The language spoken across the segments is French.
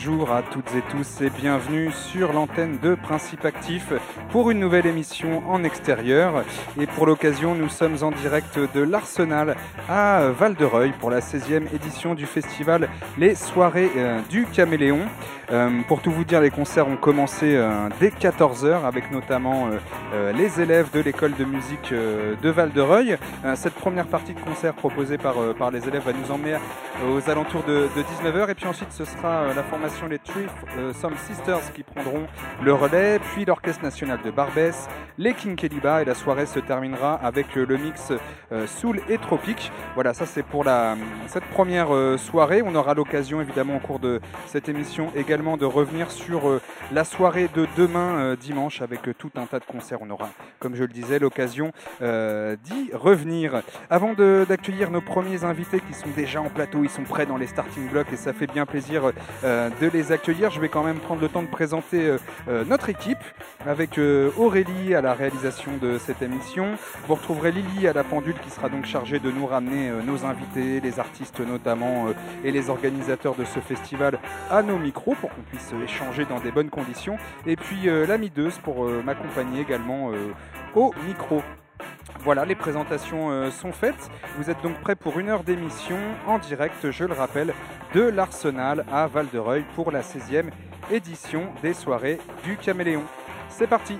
Bonjour à toutes et tous et bienvenue sur l'antenne de Principe Actif pour une nouvelle émission en extérieur. Et pour l'occasion, nous sommes en direct de l'Arsenal à Val-de-Reuil pour la 16e édition du festival Les Soirées du Caméléon. Pour tout vous dire, les concerts ont commencé dès 14h avec notamment les élèves de l'école de musique de Val-de-Reuil. Cette première partie de concert proposée par les élèves va nous emmener aux alentours de 19h et puis ensuite ce sera la formation les Three Some Sisters qui prendront le relais, puis l'Orchestre National de Barbès, les Kinkeliba et la soirée se terminera avec le mix Soul et Tropique. Voilà, ça c'est pour cette première soirée. On aura l'occasion évidemment au cours de cette émission également de revenir sur la soirée de demain dimanche avec tout un tas de concerts. On aura, comme je le disais, l'occasion d'y revenir. Avant d'accueillir nos premiers invités qui sont déjà en plateau, ils sont prêts dans les starting blocks et ça fait bien plaisir de les accueillir. Je vais quand même prendre le temps de présenter notre équipe avec Aurélie à la réalisation de cette émission. Vous retrouverez Lily à la pendule qui sera donc chargée de nous ramener nos invités, les artistes notamment et les organisateurs de ce festival à nos micros pour qu'on puisse échanger dans des bonnes conditions. Et puis la mideuse pour m'accompagner également au micro. Voilà, les présentations sont faites. Vous êtes donc prêts pour une heure d'émission en direct, je le rappelle, de l'Arsenal à Val-de-Reuil pour la 16e édition des Soirées du Caméléon. C'est parti.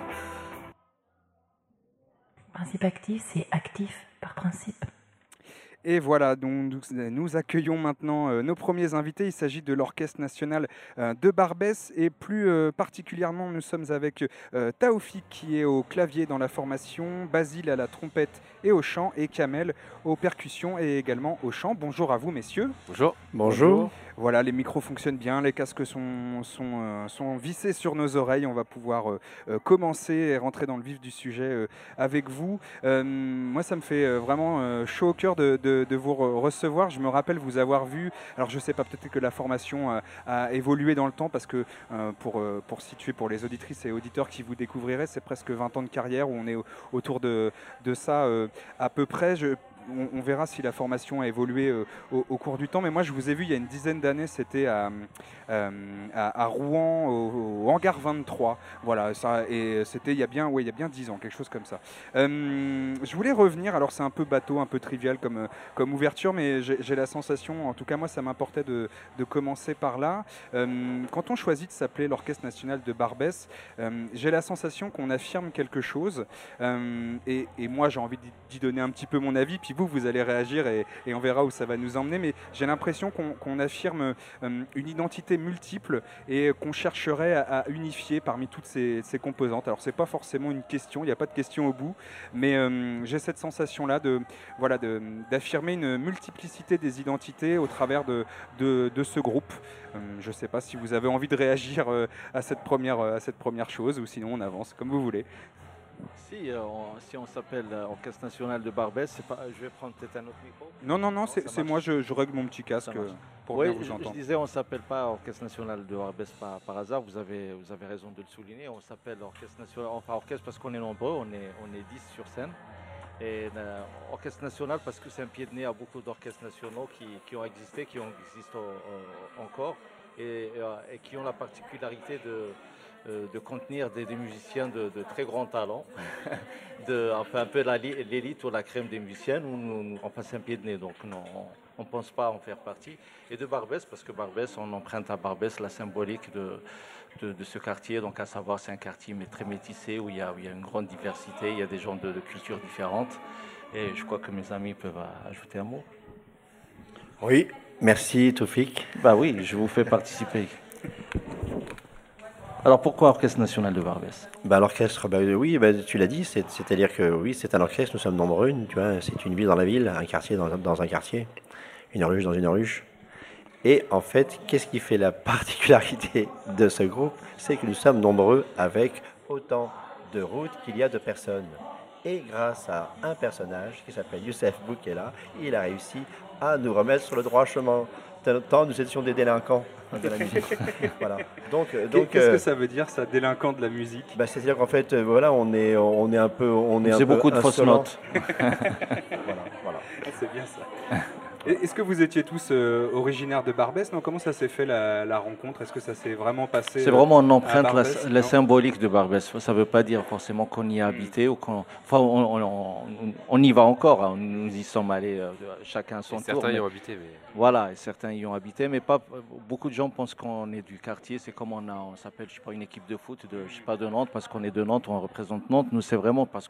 Principe actif, c'est actif par principe. Et voilà, donc nous accueillons maintenant nos premiers invités. Il s'agit de l'Orchestre National de Barbès et plus particulièrement nous sommes avec Taoufik qui est au clavier dans la formation, Basile à la trompette et au chant et Kamel aux percussions et également au chant. Bonjour à vous messieurs. Bonjour. Bonjour. Voilà, les micros fonctionnent bien, les casques sont vissés sur nos oreilles. On va pouvoir commencer et rentrer dans le vif du sujet avec vous. Moi, ça me fait vraiment chaud au cœur de vous recevoir. Je me rappelle vous avoir vu, alors je ne sais pas, peut-être que la formation a évolué dans le temps parce que pour situer pour les auditrices et auditeurs qui vous découvriraient, c'est presque 20 ans de carrière où on est autour de ça à peu près. On verra si la formation a évolué au cours du temps, mais moi je vous ai vu il y a une dizaine d'années, c'était à Rouen, au Hangar 23, voilà, ça, et c'était il y a bien 10 ans, quelque chose comme ça. Je voulais revenir, alors c'est un peu bateau, un peu trivial comme ouverture, mais j'ai la sensation, en tout cas moi ça m'importait de commencer par là. Quand on choisit de s'appeler l'Orchestre National de Barbès, j'ai la sensation qu'on affirme quelque chose, et moi j'ai envie d'y donner un petit peu mon avis, puis vous allez réagir et on verra où ça va nous emmener, mais j'ai l'impression qu'on affirme une identité multiple et qu'on chercherait à unifier parmi toutes ces composantes. Alors c'est pas forcément une question, il n'y a pas de question au bout, mais j'ai cette sensation-là d'affirmer une multiplicité des identités au travers de ce groupe. Je ne sais pas si vous avez envie de réagir à cette première chose, ou sinon on avance, comme vous voulez. Si on s'appelle Orchestre National de Barbès, je vais prendre peut-être un autre micro. Non, c'est moi, je règle mon petit casque pour bien vous entendre. Je disais, on ne s'appelle pas Orchestre National de Barbès par hasard, vous avez raison de le souligner, on s'appelle Orchestre National, enfin Orchestre parce qu'on est nombreux, on est 10 sur scène, et Orchestre National parce que c'est un pied de nez à beaucoup d'orchestres nationaux qui ont existé, qui existent encore, et qui ont la particularité de contenir des musiciens de très grand talent, enfin un peu l'élite ou la crème des musiciens. Enfin c'est un pied de nez, donc on ne pense pas en faire partie. Et de Barbès, parce que Barbès, on emprunte à Barbès la symbolique de ce quartier, donc à savoir c'est un quartier mais très métissé où il y a une grande diversité, il y a des gens de cultures différentes, et je crois que mes amis peuvent ajouter un mot. Oui, merci Taoufik. Bah oui, je vous fais participer. Alors pourquoi Orchestre National de Barbès ? L'orchestre, oui, tu l'as dit, c'est-à-dire que oui, c'est un orchestre, nous sommes nombreux, tu vois, c'est une ville dans la ville, un quartier dans un quartier, une ruche dans une ruche. Et en fait, qu'est-ce qui fait la particularité de ce groupe ? C'est que nous sommes nombreux avec autant de routes qu'il y a de personnes. Et grâce à un personnage qui s'appelle Youssef Boukela, il a réussi à nous remettre sur le droit chemin. Tant nous étions des délinquants de la musique. Voilà. Donc, qu'est-ce que ça veut dire, ça, délinquant de la musique ? C'est-à-dire qu'en fait, voilà, on est un peu, c'est beaucoup de fausses notes. Voilà. C'est bien ça. Est-ce que vous étiez tous originaires de Barbès? Non, comment ça s'est fait la rencontre? Est-ce que ça s'est vraiment passé C'est vraiment une à empreinte Barbès? la Non. symbolique de Barbès. Ça ne veut pas dire forcément qu'on y a habité ou qu'on. Enfin, on y va encore. Hein. Nous y sommes allés chacun à son Et tour. certains y Mais, ont habité, mais voilà, et certains y ont habité, mais pas beaucoup de gens pensent qu'on est du quartier. C'est comme on s'appelle, je sais pas, une équipe de foot de, je sais pas, de Nantes parce qu'on est de Nantes, on représente Nantes. Nous, c'est vraiment parce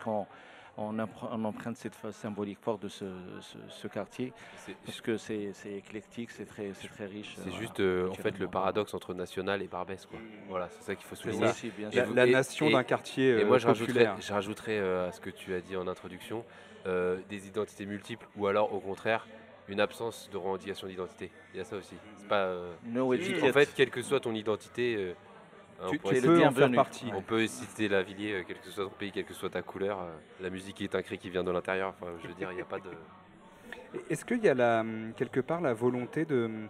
on emprunte cette symbolique forte de ce quartier c'est parce que c'est éclectique, c'est très riche. c'est voilà, juste en fait le culturellement. paradoxe entre national et Barbès, quoi. Voilà, c'est ça qu'il faut C'est souligner. ça. Aussi, bien Et sûr. vous- La et- nation et- d'un quartier Et moi, populaire. je rajouterais à ce que tu as dit en introduction, des identités multiples, ou alors au contraire, une absence de revendication d'identité. Il y a ça aussi. C'est pas, No en etiquette. fait, quelle que soit ton identité, on Tu pourrait es le peux en faire bienvenu. partie. on peut citer la Villiers, quel que soit ton pays, quelle que soit ta couleur. La musique est un cri qui vient de l'intérieur. Enfin, je veux dire, il n'y a pas de. Est-ce qu'il y a quelque part la volonté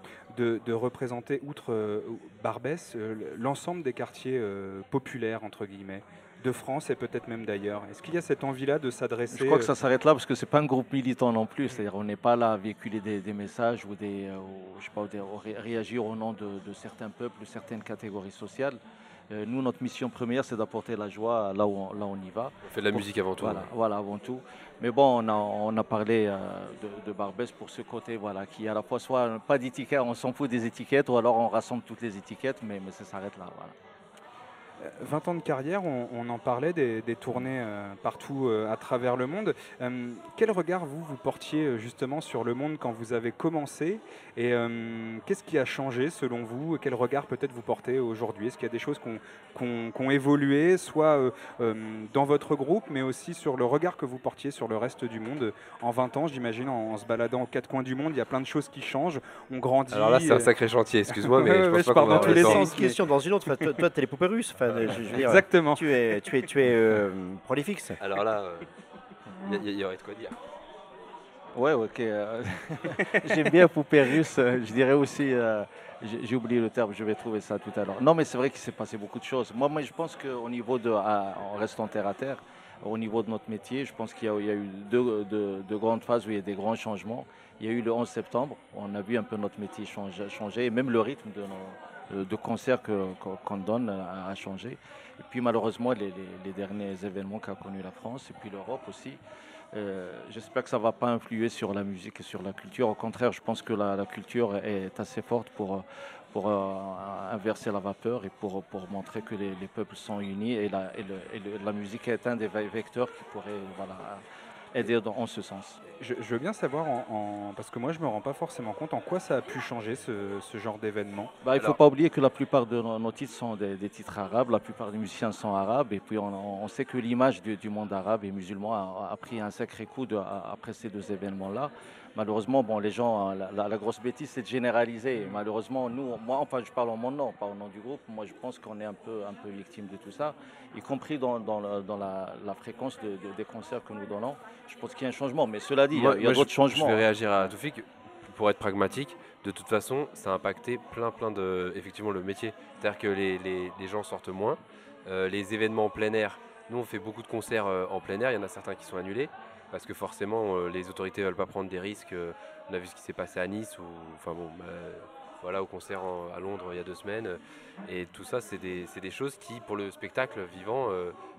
de représenter, outre Barbès, l'ensemble des quartiers populaires, entre guillemets, de France et peut-être même d'ailleurs? Est-ce qu'il y a cette envie-là de s'adresser Je crois que ça s'arrête là parce que c'est pas un groupe militant non plus. C'est-à-dire on n'est pas là à véhiculer des messages ou je sais pas, réagir au nom de certains peuples, de certaines catégories sociales. Nous, notre mission première, c'est d'apporter la joie là où on y va. On fait de la musique avant tout. Voilà, Ouais. voilà, avant tout. Mais bon, on a parlé de Barbès pour ce côté, voilà, qui à la fois soit pas d'étiquette, on s'en fout des étiquettes, ou alors on rassemble toutes les étiquettes, mais ça s'arrête là. Voilà. 20 ans de carrière, on en parlait, des tournées partout à travers le monde. Quel regard vous portiez justement sur le monde quand vous avez commencé? Et qu'est-ce qui a changé selon vous? Quel regard peut-être vous portez aujourd'hui? Est-ce qu'il y a des choses qui ont évolué, soit dans votre groupe, mais aussi sur le regard que vous portiez sur le reste du monde? En 20 ans, j'imagine, en se baladant aux quatre coins du monde, il y a plein de choses qui changent. On grandit. Alors là, c'est un sacré chantier, excuse-moi, mais Ouais, je ouais, pense je pas pars qu'on dans va tous les avoir le sens. temps. Une question dans une autre. Enfin, toi, t'es les poupées russes. Enfin, je veux dire, Exactement. tu es prolifixe. Alors là, il y aurait de quoi dire. Ouais, ok. J'aime bien poupée russe. Je dirais aussi, j'ai oublié le terme, je vais trouver ça tout à l'heure. Non, mais c'est vrai qu'il s'est passé beaucoup de choses. Moi je pense qu'au niveau en restant terre à terre, au niveau de notre métier, je pense qu'il y a eu deux grandes phases où il y a des grands changements. Il y a eu le 11 septembre, où on a vu un peu notre métier changer, et même le rythme de concert qu'on donne a changé. Et puis malheureusement, les derniers événements qu'a connu la France, et puis l'Europe aussi, j'espère que ça ne va pas influer sur la musique et sur la culture. Au contraire, je pense que la culture est assez forte pour inverser la vapeur et pour montrer que les peuples sont unis. Et la musique est un des vecteurs qui pourrait aider en ce sens. Je veux bien savoir, parce que moi je me rends pas forcément compte, en quoi ça a pu changer ce genre d'événement. Il ne faut pas oublier que la plupart de nos titres sont des titres arabes, la plupart des musiciens sont arabes, et puis on sait que l'image du monde arabe et musulman a pris un sacré coup après ces deux événements-là. Malheureusement, les gens, la grosse bêtise, c'est de généraliser. Et malheureusement, moi, enfin, je parle en mon nom, pas au nom du groupe. Moi, je pense qu'on est un peu victime de tout ça, y compris dans la fréquence des concerts que nous donnons. Je pense qu'il y a un changement, mais cela dit, il y a d'autres changements. Je vais réagir à Toufik. Pour être pragmatique, de toute façon, ça a impacté effectivement, le métier. C'est-à-dire que les gens sortent moins. Les événements en plein air, nous, on fait beaucoup de concerts en plein air. Il y en a certains qui sont annulés parce que forcément, les autorités ne veulent pas prendre des risques. On a vu ce qui s'est passé à Nice voilà, au concert à Londres il y a 2 semaines. Et tout ça, c'est des choses qui, pour le spectacle vivant,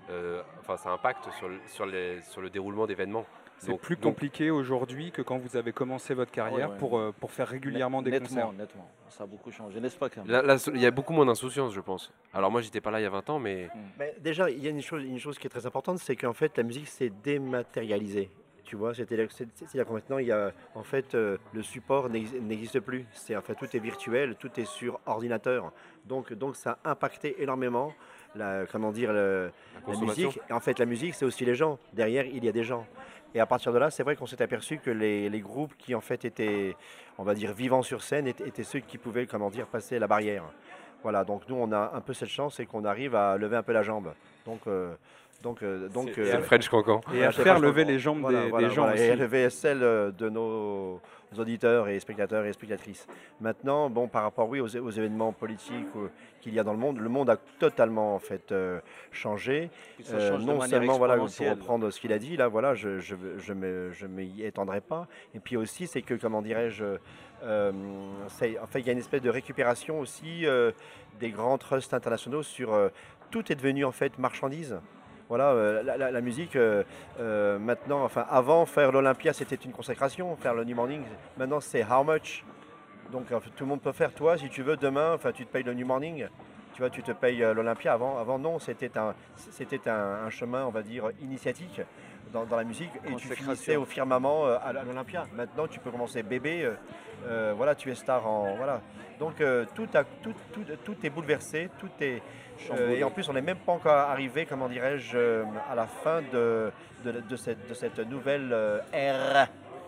ça impacte sur le déroulement d'événements. C'est plus compliqué aujourd'hui que quand vous avez commencé votre carrière pour faire régulièrement des concerts. Nettement, ça a beaucoup changé, n'est-ce pas, Cam? Là, il y a beaucoup moins d'insouciance, je pense. Alors moi, j'étais pas là il y a 20 ans, mais Mais déjà, il y a une chose qui est très importante, c'est qu'en fait, la musique s'est dématérialisée. Tu vois, c'est-à-dire que maintenant, en fait, le support n'existe plus. Tout est virtuel, tout est sur ordinateur. Donc ça a impacté énormément la consommation. musique. Et en fait, la musique, c'est aussi les gens. Derrière, il y a des gens. Et à partir de là, c'est vrai qu'on s'est aperçu que les groupes qui en fait étaient, on va dire, vivants sur scène étaient ceux qui pouvaient, passer la barrière. Voilà, donc nous, on a un peu cette chance, c'est qu'on arrive à lever un peu la jambe. Donc C'est le French Cancan. Et à faire lever les jambes des gens aussi. Et élever celle de nos auditeurs et spectateurs et spectatrices. Maintenant, bon, par rapport aux événements politiques qu'il y a dans le monde a totalement en fait changé. Ça change de Non manière seulement pour exponentielle. reprendre ce qu'il a dit là, voilà, je m'y étendrai pas. Et puis aussi, c'est que comment dirais-je, en fait, il y a une espèce de récupération aussi des grands trusts internationaux sur tout est devenu en fait marchandise. Voilà, la musique, maintenant, enfin, avant, faire l'Olympia, c'était une consécration. Faire le New Morning, maintenant, c'est how much. Donc, en fait, tout le monde peut faire. Toi, si tu veux, demain, enfin, tu te payes le New Morning. Tu vois, tu te payes l'Olympia. Avant, non, c'était un chemin, on va dire, initiatique dans la musique. Et tu finissais au firmament à l'Olympia. Maintenant, tu peux commencer bébé. Voilà, tu es star en... Voilà. Donc, tout est bouleversé, tout est... et en plus, on n'est même pas encore arrivé, comment dirais-je, à la fin de cette nouvelle ère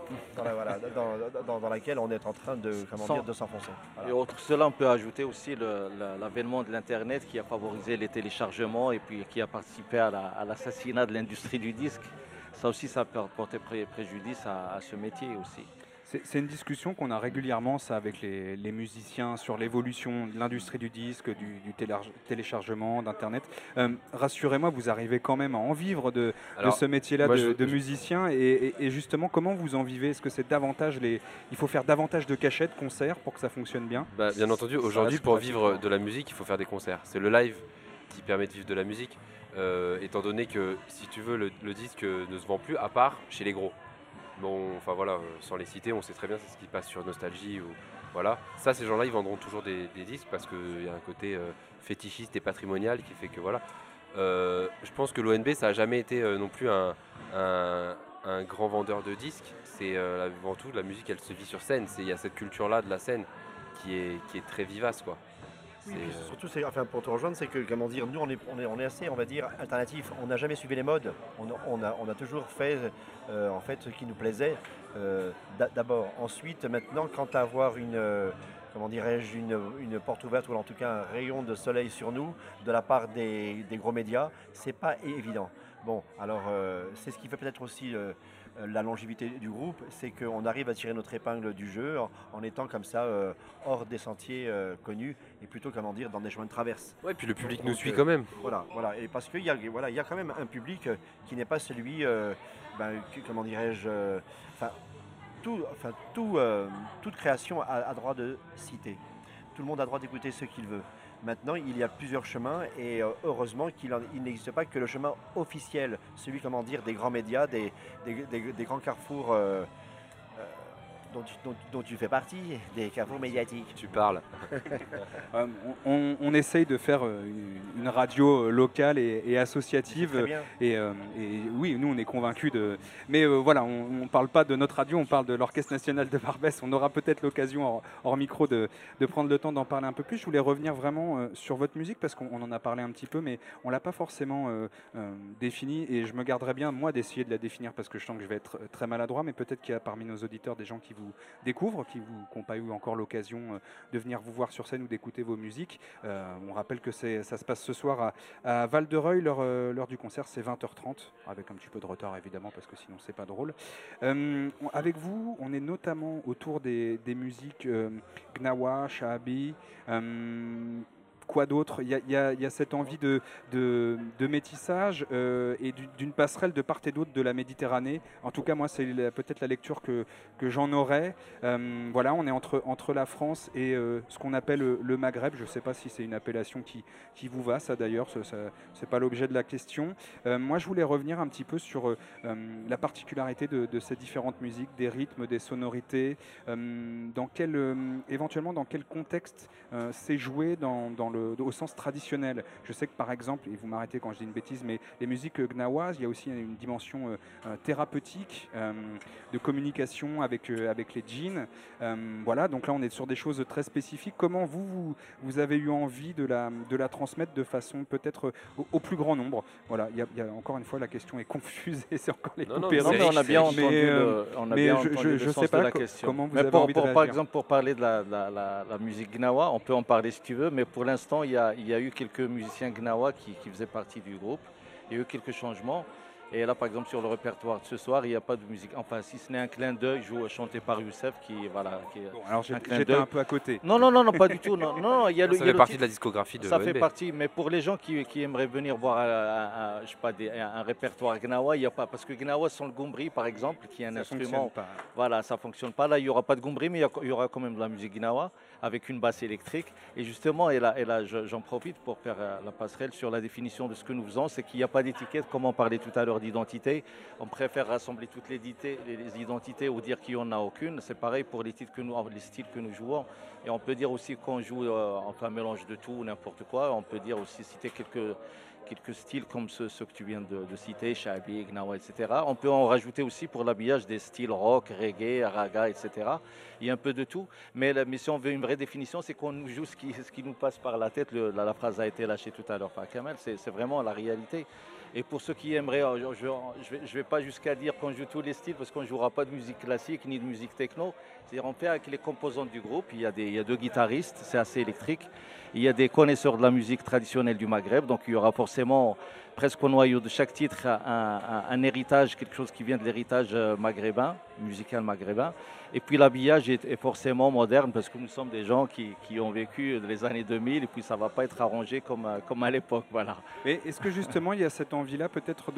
dans laquelle on est en train de s'enfoncer. Voilà. Et autre cela, on peut ajouter aussi l'avènement de l'Internet qui a favorisé les téléchargements et puis qui a participé à l'assassinat de l'industrie du disque. Ça aussi, ça peut porter préjudice à ce métier aussi. C'est une discussion qu'on a régulièrement, ça, avec les musiciens sur l'évolution de l'industrie du disque, du téléchargement, d'Internet. Rassurez-moi, vous arrivez quand même à en vivre de ce métier-là de musicien. Et justement, comment vous en vivez? Est-ce que c'est davantage il faut faire davantage de cachets, de concerts pour que ça fonctionne bien? Bien entendu, aujourd'hui, pour vivre de la musique, il faut faire des concerts. C'est le live qui permet de vivre de la musique, étant donné que, si tu veux, le disque ne se vend plus, à part chez les gros. Bon, enfin voilà, sans les citer, on sait très bien c'est ce qui passe sur Nostalgie ou voilà. Ça, ces gens-là, ils vendront toujours des disques parce qu'il y a un côté fétichiste et patrimonial qui fait que voilà. Je pense que l'ONB, ça n'a jamais été non plus un grand vendeur de disques. C'est avant tout la musique, elle se vit sur scène. Il y a cette culture-là de la scène qui est très vivace, quoi. Oui, surtout, enfin, pour te rejoindre, c'est que, comment dire, nous, on est assez, on va dire, alternatif. On n'a jamais suivi les modes. On a toujours fait, en fait, ce qui nous plaisait. D'abord. Ensuite, maintenant, quant à avoir comment dirais-je, une porte ouverte ou en tout cas un rayon de soleil sur nous de la part des gros médias, c'est pas évident. Bon, alors, c'est ce qui fait peut-être aussi la longévité du groupe, c'est qu'on arrive à tirer notre épingle du jeu en étant comme ça hors des sentiers connus et plutôt, comment dire, dans des chemins de traverse. Ouais, puis le public nous suit quand même. Voilà, et parce qu'il y a quand même un public qui n'est pas celui, comment dirais-je, toute création a droit de citer. Tout le monde a droit d'écouter ce qu'il veut. Maintenant, il y a plusieurs chemins et heureusement qu'il n'existe pas que le chemin officiel, celui, comment dire, des grands médias, des grands carrefours dont tu fais partie, des carrefours médiatiques. Tu parles. On essaye de faire une radio locale et associative. Très bien. Et oui, nous, on est convaincus de... Mais voilà, on ne parle pas de notre radio, on parle de l'Orchestre National de Barbès. On aura peut-être l'occasion, hors micro, de prendre le temps d'en parler un peu plus. Je voulais revenir vraiment sur votre musique, parce qu'on en a parlé un petit peu, mais on ne l'a pas forcément définie. Et je me garderais bien, moi, d'essayer de la définir, parce que je sens que je vais être très maladroit, mais peut-être qu'il y a parmi nos auditeurs des gens qui vous découvrent, qui n'ont pas eu encore l'occasion de venir vous voir sur scène ou d'écouter vos musiques. On rappelle que ça se passe ce soir à Val-de-Reuil. L'heure du concert, c'est 20h30, avec un petit peu de retard évidemment, parce que sinon c'est pas drôle. Avec vous, on est notamment autour des musiques Gnawa, Shahabi, quoi d'autre? Il y a cette envie de métissage et d'une passerelle de part et d'autre de la Méditerranée. En tout cas, moi, c'est peut-être la lecture que j'en aurais. Voilà, on est entre la France et ce qu'on appelle le Maghreb. Je ne sais pas si c'est une appellation qui vous va, ça d'ailleurs, c'est pas l'objet de la question. Moi, je voulais revenir un petit peu sur la particularité de ces différentes musiques, des rythmes, des sonorités, éventuellement dans quel contexte c'est joué au sens traditionnel. Je sais que par exemple, et vous m'arrêtez quand je dis une bêtise, mais les musiques gnawa, il y a aussi une dimension thérapeutique, de communication avec les djinns. Voilà, donc là on est sur des choses très spécifiques. Comment vous avez eu envie de la transmettre de façon peut-être au plus grand nombre? Voilà, il y a encore une fois, la question est confuse et c'est encore les coupés. Non, mais on a bien entendu le sens de la question. Comment vous avez envie de réagir? Par exemple, pour parler de la musique gnawa, on peut en parler si tu veux, mais pour l'instant, il y a eu quelques musiciens gnawa qui faisaient partie du groupe Il y a eu quelques changements. Et là, par exemple, sur le répertoire de ce soir, il n'y a pas de musique. Enfin, si ce n'est un clin d'œil chanté par Youssef, qui est Bon, alors un clin j'étais d'œil. un peu à côté. Non, pas du tout. Non, il y a Ça fait partie de la discographie de ça fait ONB. partie, mais pour les gens qui aimeraient venir voir je sais pas, un répertoire Gnawa, il n'y a pas. Parce que Gnawa, sans le gombri, par exemple, qui est un Ça instrument, fonctionne pas. voilà, ça ne fonctionne pas. Là, il n'y aura pas de gombri, mais il y aura quand même de la musique Gnawa avec une basse électrique. Et justement, j'en profite pour faire la passerelle sur la définition de ce que nous faisons, c'est qu'il n'y a pas d'étiquette, comme on parlait tout à l'heure d'identité. On préfère rassembler toutes les identités ou dire qu'il n'y en a aucune. C'est pareil pour les styles que nous jouons. Et on peut dire aussi qu'on joue un mélange de tout, n'importe quoi. On peut dire aussi citer quelques styles comme ceux que tu viens de citer, Shabi, Gnawa, etc. On peut en rajouter aussi pour l'habillage des styles rock, reggae, raga, etc. Il y a un peu de tout. Mais si on veut une vraie définition, c'est qu'on joue ce qui nous passe par la tête. La phrase a été lâchée tout à l'heure par Kamel. C'est vraiment la réalité. Et pour ceux qui aimeraient, je ne vais pas jusqu'à dire qu'on joue tous les styles parce qu'on ne jouera pas de musique classique ni de musique techno. C'est-à-dire on fait avec les composantes du groupe. Il y a 2 guitaristes, c'est assez électrique. Il y a des connaisseurs de la musique traditionnelle du Maghreb. Donc il y aura forcément, presque au noyau de chaque titre, un héritage, quelque chose qui vient de l'héritage maghrébin, musical maghrébin. Et puis l'habillage est forcément moderne parce que nous sommes des gens qui ont vécu les années 2000 et puis ça ne va pas être arrangé comme à l'époque. Voilà. Mais est-ce que justement il y a cette envie-là peut-être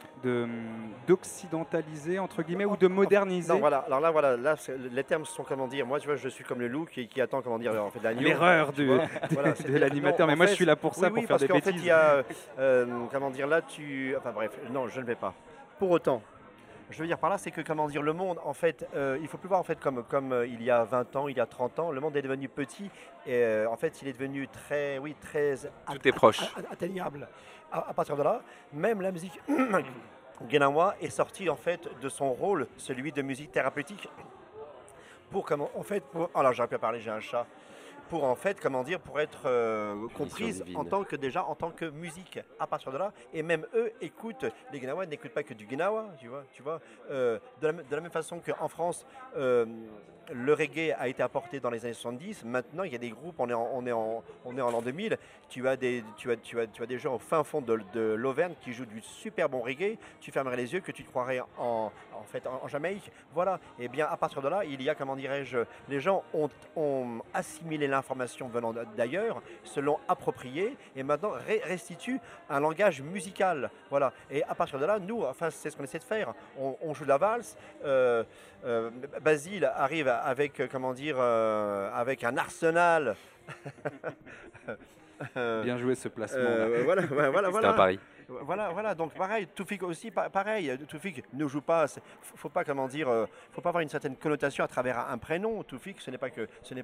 d'occidentaliser entre guillemets ou de moderniser? Non, voilà. Alors là, les termes sont comment dire. Moi, tu vois, je suis comme le loup qui attend comment dire en fait l'agneau. L'erreur Voilà, de l'animateur. Mais moi, je suis là pour ça, pour faire des parce qu'en bêtises. fait, il y a comment dire là, enfin bref, non, je ne vais pas. Pour autant, je veux dire par là, c'est que comment dire, le monde, en fait, il faut plus voir en fait comme il y a 20 ans, il y a 30 ans, le monde est devenu petit et en fait, il est devenu très Tout est proche. atteignable. À partir de là, même la musique Gnawa est sortie en fait de son rôle, celui de musique thérapeutique, pour comment, en fait, alors j'aurais pu parler, j'ai un chat. Pour en fait, comment dire, pour être comprise divine. en tant que musique. À partir de là, et même eux écoutent, les Gnawa n'écoutent pas que du Gnawa, tu vois. De la même façon qu'en France, le reggae a été apporté dans les années 70. Maintenant, il y a des groupes, on est en l'an 2000. Tu as des gens au fin fond de l'Auvergne qui jouent du super bon reggae. Tu fermerais les yeux que tu te croirais en Jamaïque. Voilà. Et bien, à partir de là, il y a, comment dirais-je, les gens ont assimilé l'information venant d'ailleurs, se l'ont appropriée et maintenant restituent un langage musical. Voilà. Et à partir de là, nous, enfin, c'est ce qu'on essaie de faire. On joue de la valse. Basile arrive avec, avec un arsenal. Bien joué ce placement. Voilà. C'était un pari. Voilà, donc pareil, Toufik aussi, pareil, Toufik ne joue pas, faut pas faut pas avoir une certaine connotation à travers un prénom. Toufik, ce n'est pas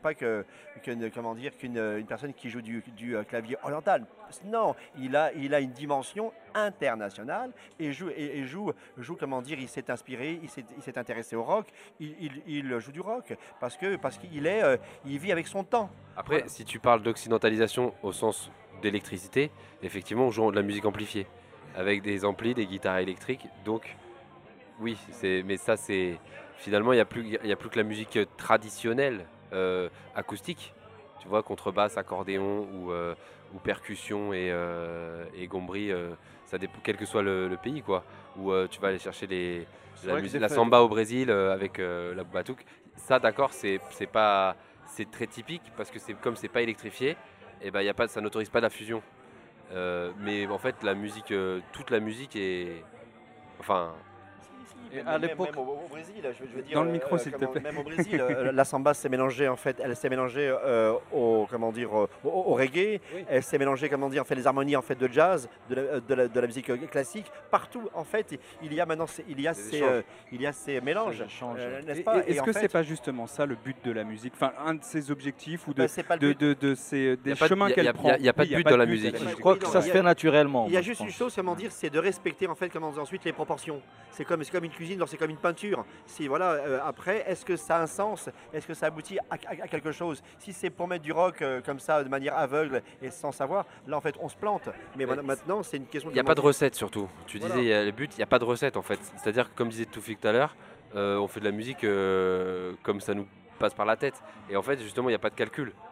qu'une personne qui joue du clavier oriental. Non, il a une dimension internationale et joue, il s'est inspiré, il s'est intéressé au rock, il joue du rock parce qu'il vit avec son temps. Après, Voilà. si tu parles d'occidentalisation au sens d'électricité, effectivement, on joue de la musique amplifiée avec des amplis, des guitares électriques. Donc, oui, mais ça, c'est finalement, il n'y a plus que la musique traditionnelle acoustique. Tu vois, contrebasse, accordéon ou percussion et gombri, ça dépend, quel que soit le pays, quoi. Ou tu vas aller chercher la samba au Brésil avec la batouk. Ça, d'accord, c'est très typique parce que c'est pas électrifié. Et ben, ça n'autorise pas la fusion. Mais en fait, toute la musique est. Enfin. À l'époque, même au Brésil, je veux dire, Dans le micro, s'il te plaît. Même au Brésil, la samba s'est mélangée en fait, elle s'est mélangée au reggae, Oui. elle s'est mélangée les harmonies en fait de jazz, de la musique classique. Partout en fait, il y a maintenant ces mélanges, Ces échanges. n'est-ce pas? Est-ce Et en que fait, c'est pas justement ça le but de la musique? Enfin, un de ses objectifs ou bah, c'est pas le but. des Y a pas de- chemins y a- qu'elle y a- prend. y a pas de Oui, but dans la musique. à je crois que ça se fait naturellement. Il y a moi, juste je une pense. chose, c'est de respecter en fait ensuite les proportions. C'est comme une cuisine, c'est comme une peinture. Si voilà, après, est-ce que ça a un sens? Est-ce que ça aboutit à quelque chose? Si c'est pour mettre du rock comme ça de manière aveugle et sans savoir, là en fait on se plante. Mais Mais maintenant c'est une question. Il n'y a pas de recette surtout. Tu Voilà. disais, le but, il n'y a pas de recette en fait. C'est-à-dire que comme disait Toufik tout à l'heure, on fait de la musique comme ça nous passe par la tête. Et en fait, justement, il n'y a pas de calcul.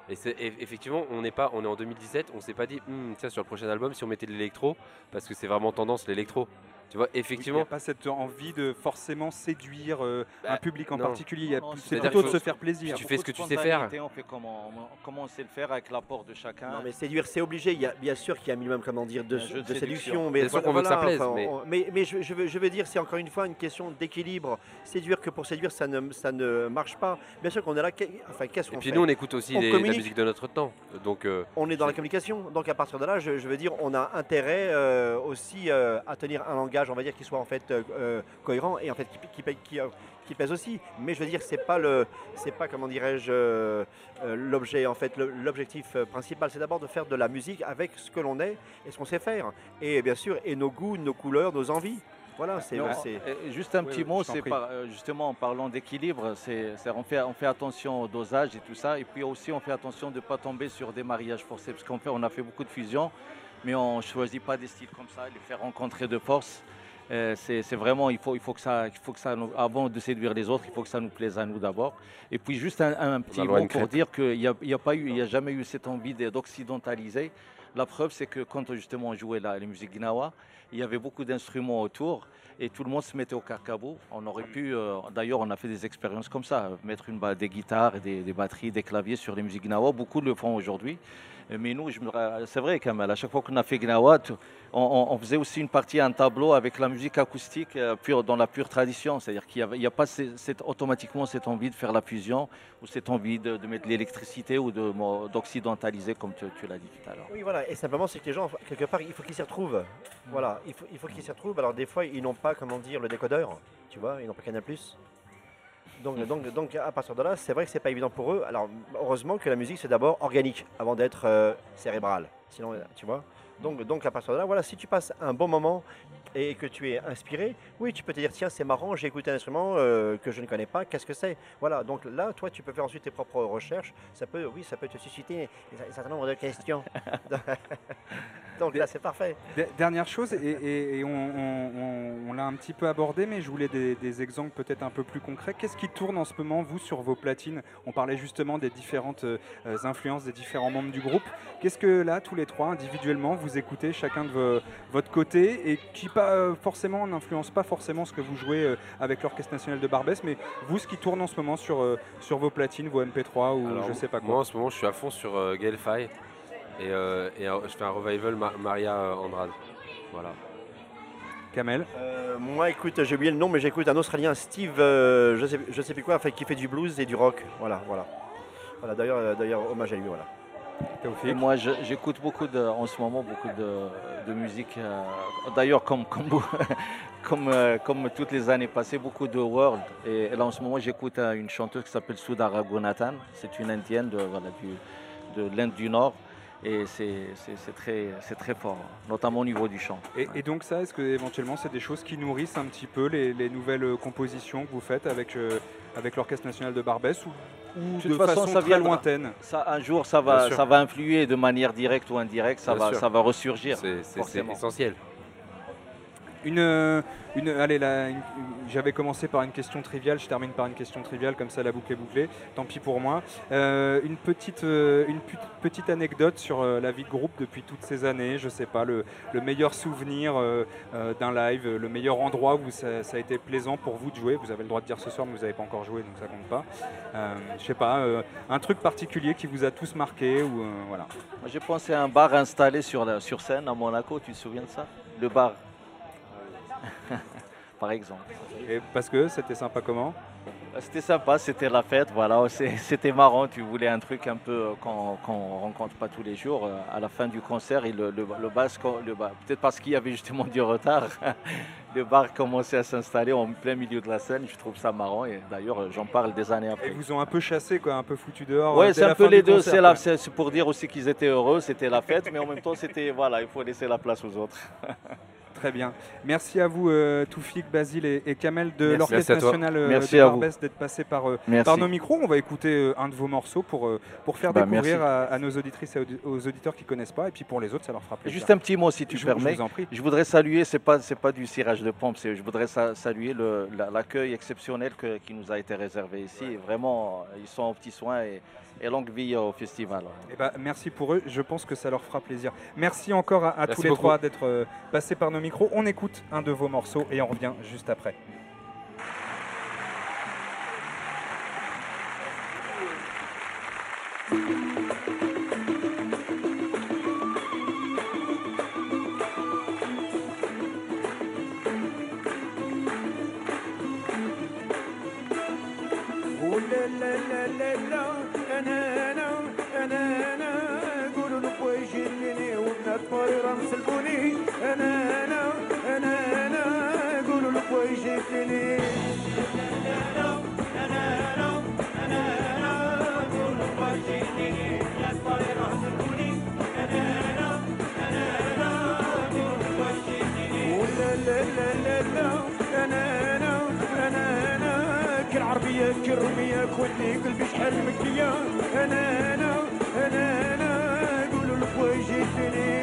Effectivement, on est en 2017, on s'est pas dit, tiens, sur le prochain album, si on mettait de l'électro, parce que c'est vraiment tendance l'électro. Tu vois, Il effectivement. n'y a pas cette envie de forcément séduire un public en non. particulier. Non, C'est c'est-à-dire plutôt de qu'il faut- se faire plaisir. tu fais ce que tu sais faire. On fait comment on sait le faire avec l'apport de chacun. Non, mais séduire, c'est obligé. Il y a, bien sûr qu'il y a un minimum, comment dire, de Un jeu de séduction. séduction. Mais Bien sûr qu'on veut que ça plaise, mais je veux dire, c'est encore une fois une question d'équilibre. Séduire que pour séduire, ça ne marche pas. Bien sûr qu'on est là. Enfin, qu'est-ce Et qu'on puis fait? nous, on écoute aussi On la communique. musique de notre temps. Donc, On est dans la communication. Donc à partir de là, je veux dire, on a intérêt aussi à tenir un langage, on va dire, qui soit en fait cohérent et en fait qui pèse aussi. Mais je veux dire, c'est pas comment dirais-je l'objet en fait. L'objectif principal, c'est d'abord de faire de la musique avec ce que l'on est et ce qu'on sait faire. Et bien sûr, et nos goûts, nos couleurs, nos envies. Voilà, c'est. Non, juste un Oui, petit oui, mot, je t'en c'est prie. justement en parlant d'équilibre, on fait attention au dosage et tout ça, et puis aussi on fait attention de ne pas tomber sur des mariages forcés, parce on a fait beaucoup de fusions, mais on ne choisit pas des styles comme ça, les faire rencontrer de force. C'est vraiment, il faut que ça avant de séduire les autres, il faut que ça nous plaise à nous d'abord. Et puis juste un petit loi mot de pour Crète. dire qu'il n'y a jamais eu cette envie d'occidentaliser. La preuve, c'est que quand justement on jouait les musiques gnawa, il y avait beaucoup d'instruments autour et tout le monde se mettait au carcabou. On aurait pu, d'ailleurs, on a fait des expériences comme ça, mettre des guitares, des batteries, des claviers sur les musiques gnawa. Beaucoup le font aujourd'hui. Mais nous, c'est vrai quand même, à chaque fois qu'on a fait gnawa, on faisait aussi une partie, un tableau avec la musique acoustique dans la pure tradition. C'est-à-dire qu'il n'y a pas automatiquement cette envie de faire la fusion ou cette envie de mettre de l'électricité ou d'occidentaliser, comme tu l'as dit tout à l'heure. Oui, voilà. Et simplement, c'est que les gens, quelque part, il faut qu'ils s'y retrouvent. Voilà, il faut qu'ils s'y retrouvent. Alors, des fois, ils n'ont pas, comment dire, le décodeur, tu vois, ils n'ont pas Canal+. Donc, à partir de là, c'est vrai que c'est pas évident pour eux. Alors, heureusement que la musique, c'est d'abord organique, avant d'être cérébrale. Sinon, tu vois. Donc, à partir de là, voilà, si tu passes un bon moment et que tu es inspiré, oui, tu peux te dire, tiens, c'est marrant, j'ai écouté un instrument que je ne connais pas, qu'est-ce que c'est? Voilà, donc là, toi, tu peux faire ensuite tes propres recherches. Ça peut te susciter un certain nombre de questions. Donc là, c'est parfait. Dernière chose, et on l'a un petit peu abordé, mais je voulais des exemples peut-être un peu plus concrets. Qu'est-ce qui tourne en ce moment, vous, sur vos platines? On parlait justement des différentes influences des différents membres du groupe. Qu'est-ce que là, tous les trois, individuellement, vous écoutez chacun de votre côté et qui n'influence pas forcément ce que vous jouez avec l'Orchestre National de Barbès, mais vous, ce qui tourne en ce moment sur vos platines, vos MP3 ou alors, je sais pas quoi? moi, en ce moment, je suis à fond sur Gelfy. Et je fais un revival Maria Andrade. Voilà. Kamel? Moi, écoute, j'ai oublié le nom, mais j'écoute un Australien, Steve, je sais plus quoi, enfin, qui fait du blues et du rock. Voilà. D'ailleurs, hommage à lui, voilà. Et moi, j'écoute en ce moment beaucoup de musique. D'ailleurs, comme toutes les années passées, beaucoup de world. Et là, en ce moment, j'écoute une chanteuse qui s'appelle Sudha Raghunathan. C'est une indienne de l'Inde du Nord. Et c'est très fort, notamment au niveau du chant. Et donc ça, est-ce que éventuellement c'est des choses qui nourrissent un petit peu les nouvelles compositions que vous faites avec l'Orchestre National de Barbès ou De de toute façon, façon ça très viendra. lointaine? Un jour, ça Bien sûr. va influer de manière directe ou indirecte, ça Bien sûr. va ressurgir. C'est forcément. essentiel. J'avais commencé par une question triviale, je termine par une question triviale, comme ça la boucle est bouclée, tant pis pour moi. Une petite anecdote sur la vie de groupe depuis toutes ces années, je sais pas, le meilleur souvenir d'un live, le meilleur endroit où ça a été plaisant pour vous de jouer. Vous avez le droit de dire ce soir, mais vous n'avez pas encore joué, donc ça compte pas. Je sais pas, un truc particulier qui vous a tous marqué ou voilà. Moi, j'ai pensé à un bar installé sur scène à Monaco, tu te souviens de ça? Le bar. Par exemple. Et parce que c'était sympa comment? C'était sympa, c'était la fête, voilà, c'était marrant, tu voulais un truc un peu qu'on rencontre pas tous les jours. À la fin du concert, le bar, peut-être parce qu'il y avait justement du retard, le bar commençait à s'installer en plein milieu de la scène, je trouve ça marrant et d'ailleurs j'en parle des années après. Ils vous ont un peu chassé, quoi, un peu foutu dehors. Oui, dès c'est la un peu fin du les deux, concert, quoi. c'est pour dire aussi qu'ils étaient heureux, c'était la fête, mais en même temps, voilà, il faut laisser la place aux autres. Très bien. Merci à vous, Toufik, Basile et Kamel de Merci. l'Orchestre Merci à toi. national Merci de à vous. Barbès d'être passé par Merci. nos micros. On va écouter un de vos morceaux pour faire découvrir à nos auditrices et aux auditeurs qui ne connaissent pas. Et puis pour les autres, ça leur fera plaisir. Juste un petit mot, si tu Je permets. vous en prie. Je voudrais saluer, c'est pas du cirage de pompe, je voudrais saluer l'accueil exceptionnel qui nous a été réservé ici. Et vraiment, ils sont en petits soins et longue vie au festival. Eh ben, merci pour eux, je pense que ça leur fera plaisir. Merci encore à Merci tous les beaucoup. trois d'être passés par nos micros. On écoute un de vos morceaux et on revient juste après. كالعربية كالرومية كولي قلبي شحال مكية انا قولوا لخويا جيتني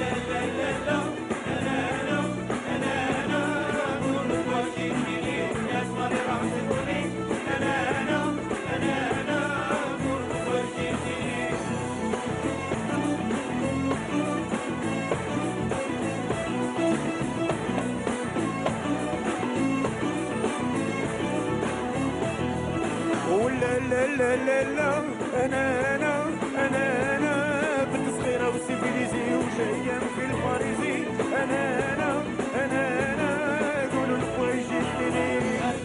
لا لا لا انا بنت صغيره وسيفيليزي وجايه في الباريزي انا قولوا لخويا جيتني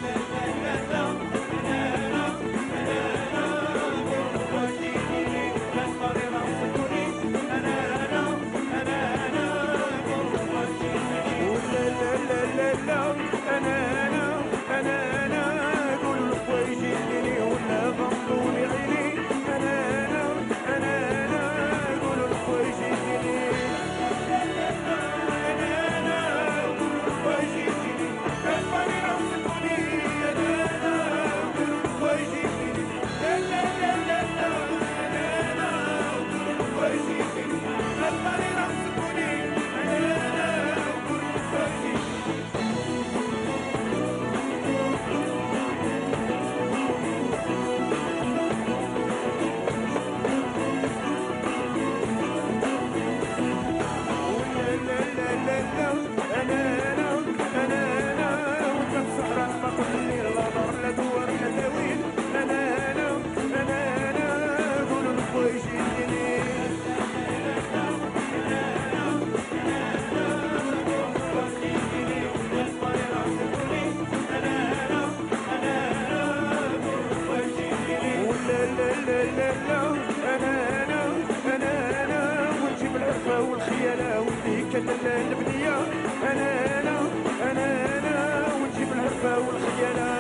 ونجيب العرفة والخيالة وديك البنية انا ونجيب العرفة والخيالة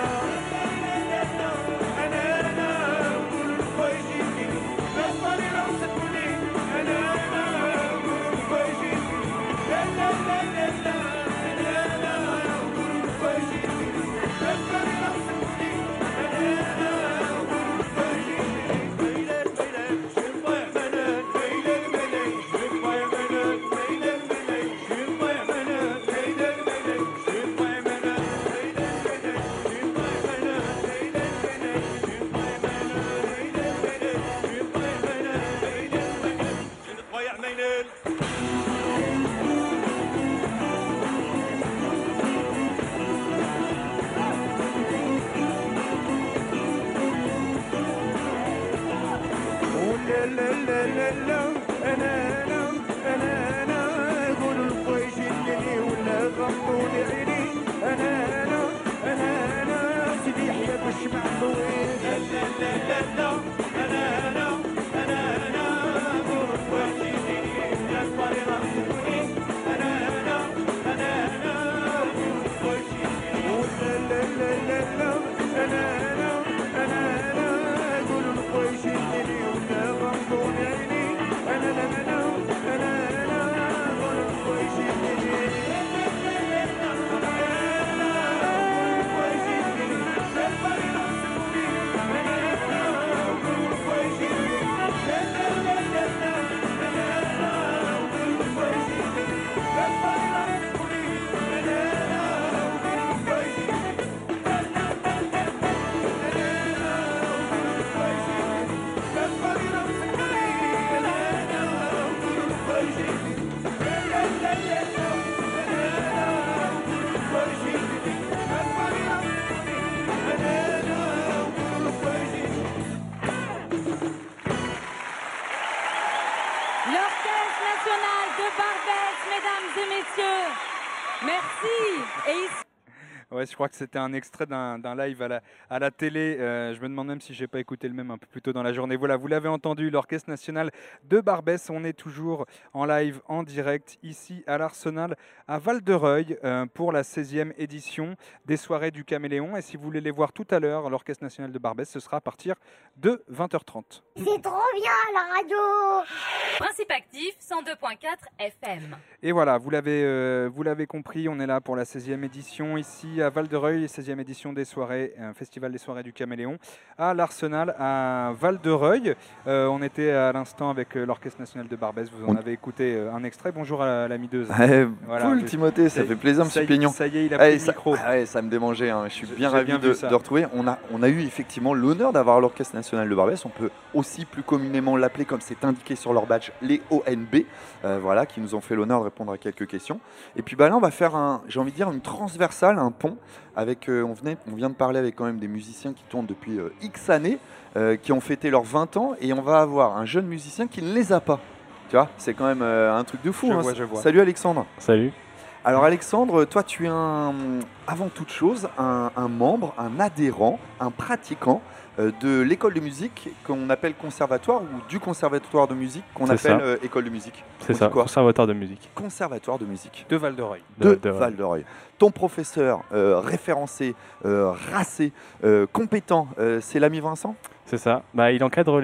je crois que c'était un extrait d'un live à la télé. Je me demande même si j'ai pas écouté le même un peu plus tôt dans la journée. Voilà, vous l'avez entendu, l'Orchestre national de Barbès. On est toujours en live, en direct, ici à l'Arsenal, à Val-de-Reuil, pour la 16e édition des Soirées du Caméléon. Et si vous voulez les voir tout à l'heure, l'Orchestre national de Barbès, ce sera à partir de 20h30. C'est trop bien la radio. Principe actif 102.4 FM. Et voilà, vous l'avez compris, on est là pour la 16e édition ici à Val-de-Reuil, 16e édition des soirées, Festival des Soirées du Caméléon, à l'Arsenal à Val-de-Reuil. On était à l'instant avec l'Orchestre national de Barbès, vous en avez écouté un extrait. Bonjour à la mideuse. Voilà, cool Timothée, ça fait plaisir M. Pignon. Ça y est, il a pris le micro. Ça me démangeait, hein. Je suis bien ravi de retrouver. On a eu effectivement l'honneur d'avoir l'Orchestre national de Barbès, on peut aussi plus communément l'appeler comme c'est indiqué sur leur badge, les ONB, voilà, qui nous ont fait l'honneur de répondre à quelques questions. Et puis là on va faire une transversale, un pont avec, on vient de parler avec quand même des musiciens qui tournent depuis X années, qui ont fêté leurs 20 ans, et on va avoir un jeune musicien qui ne les a pas. Tu vois, c'est quand même un truc de fou. Je vois. Salut Alexandre. Salut. Alors Alexandre, toi tu es avant toute chose un membre, un adhérent, un pratiquant de l'école de musique qu'on appelle conservatoire, ou du conservatoire de musique qu'on appelle école de musique. C'est ça, conservatoire de musique. Conservatoire de musique. De Val-de-Reuil. De Val-de-Reuil. Ton professeur référencé, racé, compétent, c'est l'ami Vincent ? C'est ça. Il encadre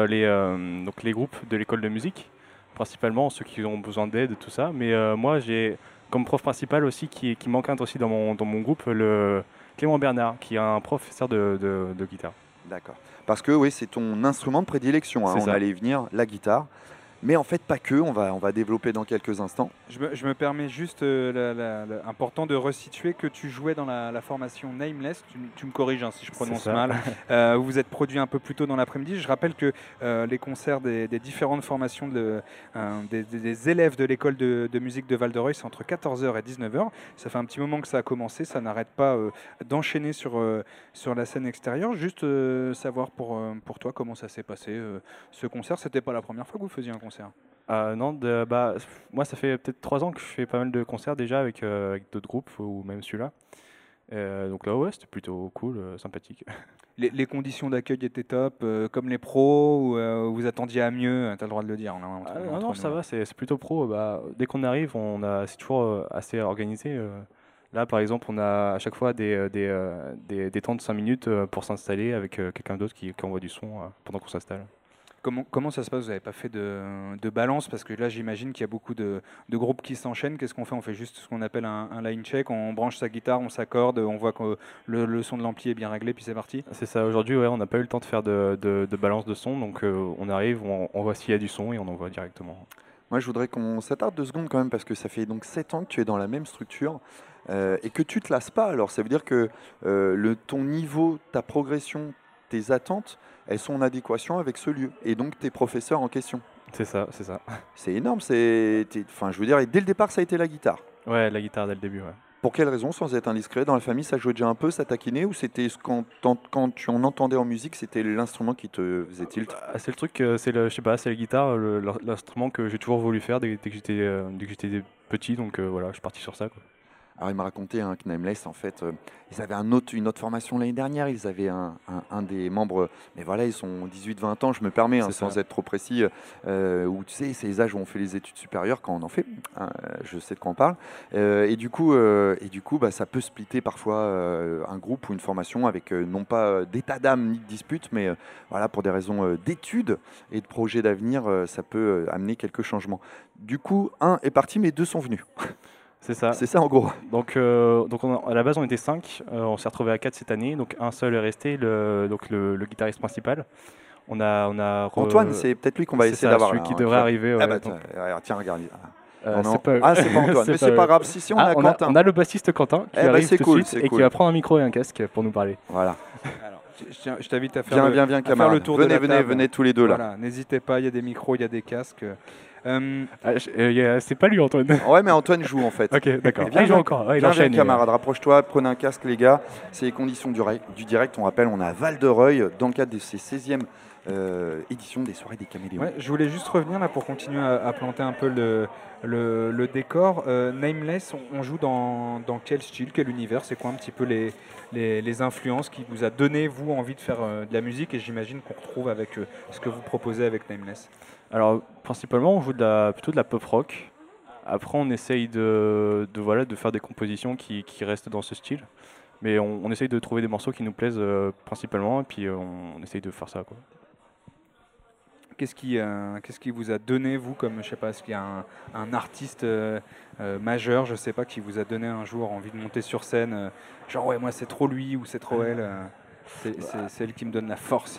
donc les groupes de l'école de musique, principalement ceux qui ont besoin d'aide, tout ça. Mais moi, j'ai comme prof principal aussi qui m'encadre aussi dans mon groupe, le Clément Bernard, qui est un professeur de guitare. D'accord. Parce que oui, c'est ton instrument de prédilection. On allait venir, la guitare. Mais en fait, pas que. On va développer dans quelques instants. Je me permets juste, important de resituer que tu jouais dans la formation Nameless. Tu me corriges si je prononce mal. Vous êtes produit un peu plus tôt dans l'après-midi. Je rappelle que les concerts des différentes formations des élèves de l'école de musique de Val-de-Reuil, c'est entre 14h et 19h. Ça fait un petit moment que ça a commencé. Ça n'arrête pas d'enchaîner sur la scène extérieure. Juste savoir pour toi comment ça s'est passé ce concert. C'était pas la première fois que vous faisiez un concert? Non, moi ça fait peut-être 3 ans que je fais pas mal de concerts déjà avec d'autres groupes, ou même celui-là. Donc là, ouais, c'était plutôt cool, sympathique. Les conditions d'accueil étaient top, comme les pros, ou vous attendiez à mieux? Tu as le droit de le dire. Non, ça va, c'est plutôt pro. Dès qu'on arrive, c'est toujours assez organisé. Là, par exemple, on a à chaque fois des temps de 5 minutes pour s'installer avec quelqu'un d'autre qui envoie du son pendant qu'on s'installe. Comment ça se passe? Vous n'avez pas fait de balance? Parce que là, j'imagine qu'il y a beaucoup de groupes qui s'enchaînent. Qu'est-ce qu'on fait? On fait juste ce qu'on appelle un line check. On branche sa guitare, on s'accorde, on voit que le son de l'ampli est bien réglé, puis c'est parti. C'est ça. Aujourd'hui, on n'a pas eu le temps de faire de balance de son. Donc, on arrive, on voit s'il y a du son et on envoie directement. Moi, je voudrais qu'on s'attarde 2 secondes quand même, parce que ça fait donc 7 ans que tu es dans la même structure et que tu ne te lasses pas. Alors, ça veut dire que ton niveau, ta progression, tes attentes, elles sont en adéquation avec ce lieu et donc tes professeurs en question. C'est ça. C'est énorme. Je veux dire, et dès le départ, ça a été la guitare. Ouais, la guitare dès le début, ouais. Pour quelle raison, sans être indiscret? Dans la famille, ça jouait déjà un peu, ça taquinait, ou c'était quand tu en entendais en musique, c'était l'instrument qui te faisait tilt? C'est le truc, c'est la guitare, l'instrument que j'ai toujours voulu faire dès que j'étais petit, donc voilà, je suis parti sur ça, quoi. Alors il m'a raconté que Nameless, en fait, ils avaient une autre formation l'année dernière, ils avaient un des membres, mais voilà, ils sont 18-20 ans, je me permets, sans être trop précis, où tu sais, c'est les âges où on fait les études supérieures quand on en fait, je sais de quoi on parle, et du coup, ça peut splitter parfois un groupe ou une formation avec non pas d'état d'âme ni de dispute, mais voilà, pour des raisons d'études et de projets d'avenir, ça peut amener quelques changements. Du coup, un est parti, mais 2 sont venus. C'est ça. C'est ça en gros. Donc à la base on était 5, on s'est retrouvé à 4 cette année, donc un seul est resté, le guitariste principal. Antoine, c'est peut-être lui qu'on va essayer d'avoir. Celui qui devrait arriver. Tiens, regarde. C'est pas Antoine, mais c'est pas grave. Si on a Quentin. On a le bassiste Quentin qui arrive tout de suite et qui va prendre un micro et un casque pour nous parler. Voilà. Alors, je t'invite à faire viens, camarade. le tour de la table. Venez tous les deux là. Voilà, n'hésitez pas, il y a des micros, il y a des casques. C'est pas lui, Antoine. Ouais, mais Antoine joue en fait. Ok, d'accord. Viens, Il joue encore. Ouais, il viens, enchaîne. camarade, rapproche-toi, prenez un casque, les gars. C'est les conditions du direct. On rappelle, on est à Val-de-Reuil dans le cadre de ces 16e éditions des Soirées des Caméléons. Ouais, je voulais juste revenir là pour continuer à planter un peu le décor. Nameless, on joue dans quel style, quel univers? C'est quoi un petit peu les influences qui vous a donné, vous, envie de faire de la musique? Et j'imagine qu'on retrouve avec ce que vous proposez avec Nameless. Alors, principalement, on joue plutôt de la pop rock. Après, on essaye de faire des compositions qui restent dans ce style. Mais on essaye de trouver des morceaux qui nous plaisent principalement, et puis on essaye de faire ça, quoi. Qu'est-ce qui vous a donné, vous, comme, je sais pas, est-ce qu'il y a un artiste majeur, je sais pas, qui vous a donné un jour envie de monter sur scène, genre ouais, moi c'est trop lui ou c'est trop elle, c'est elle qui me donne la force.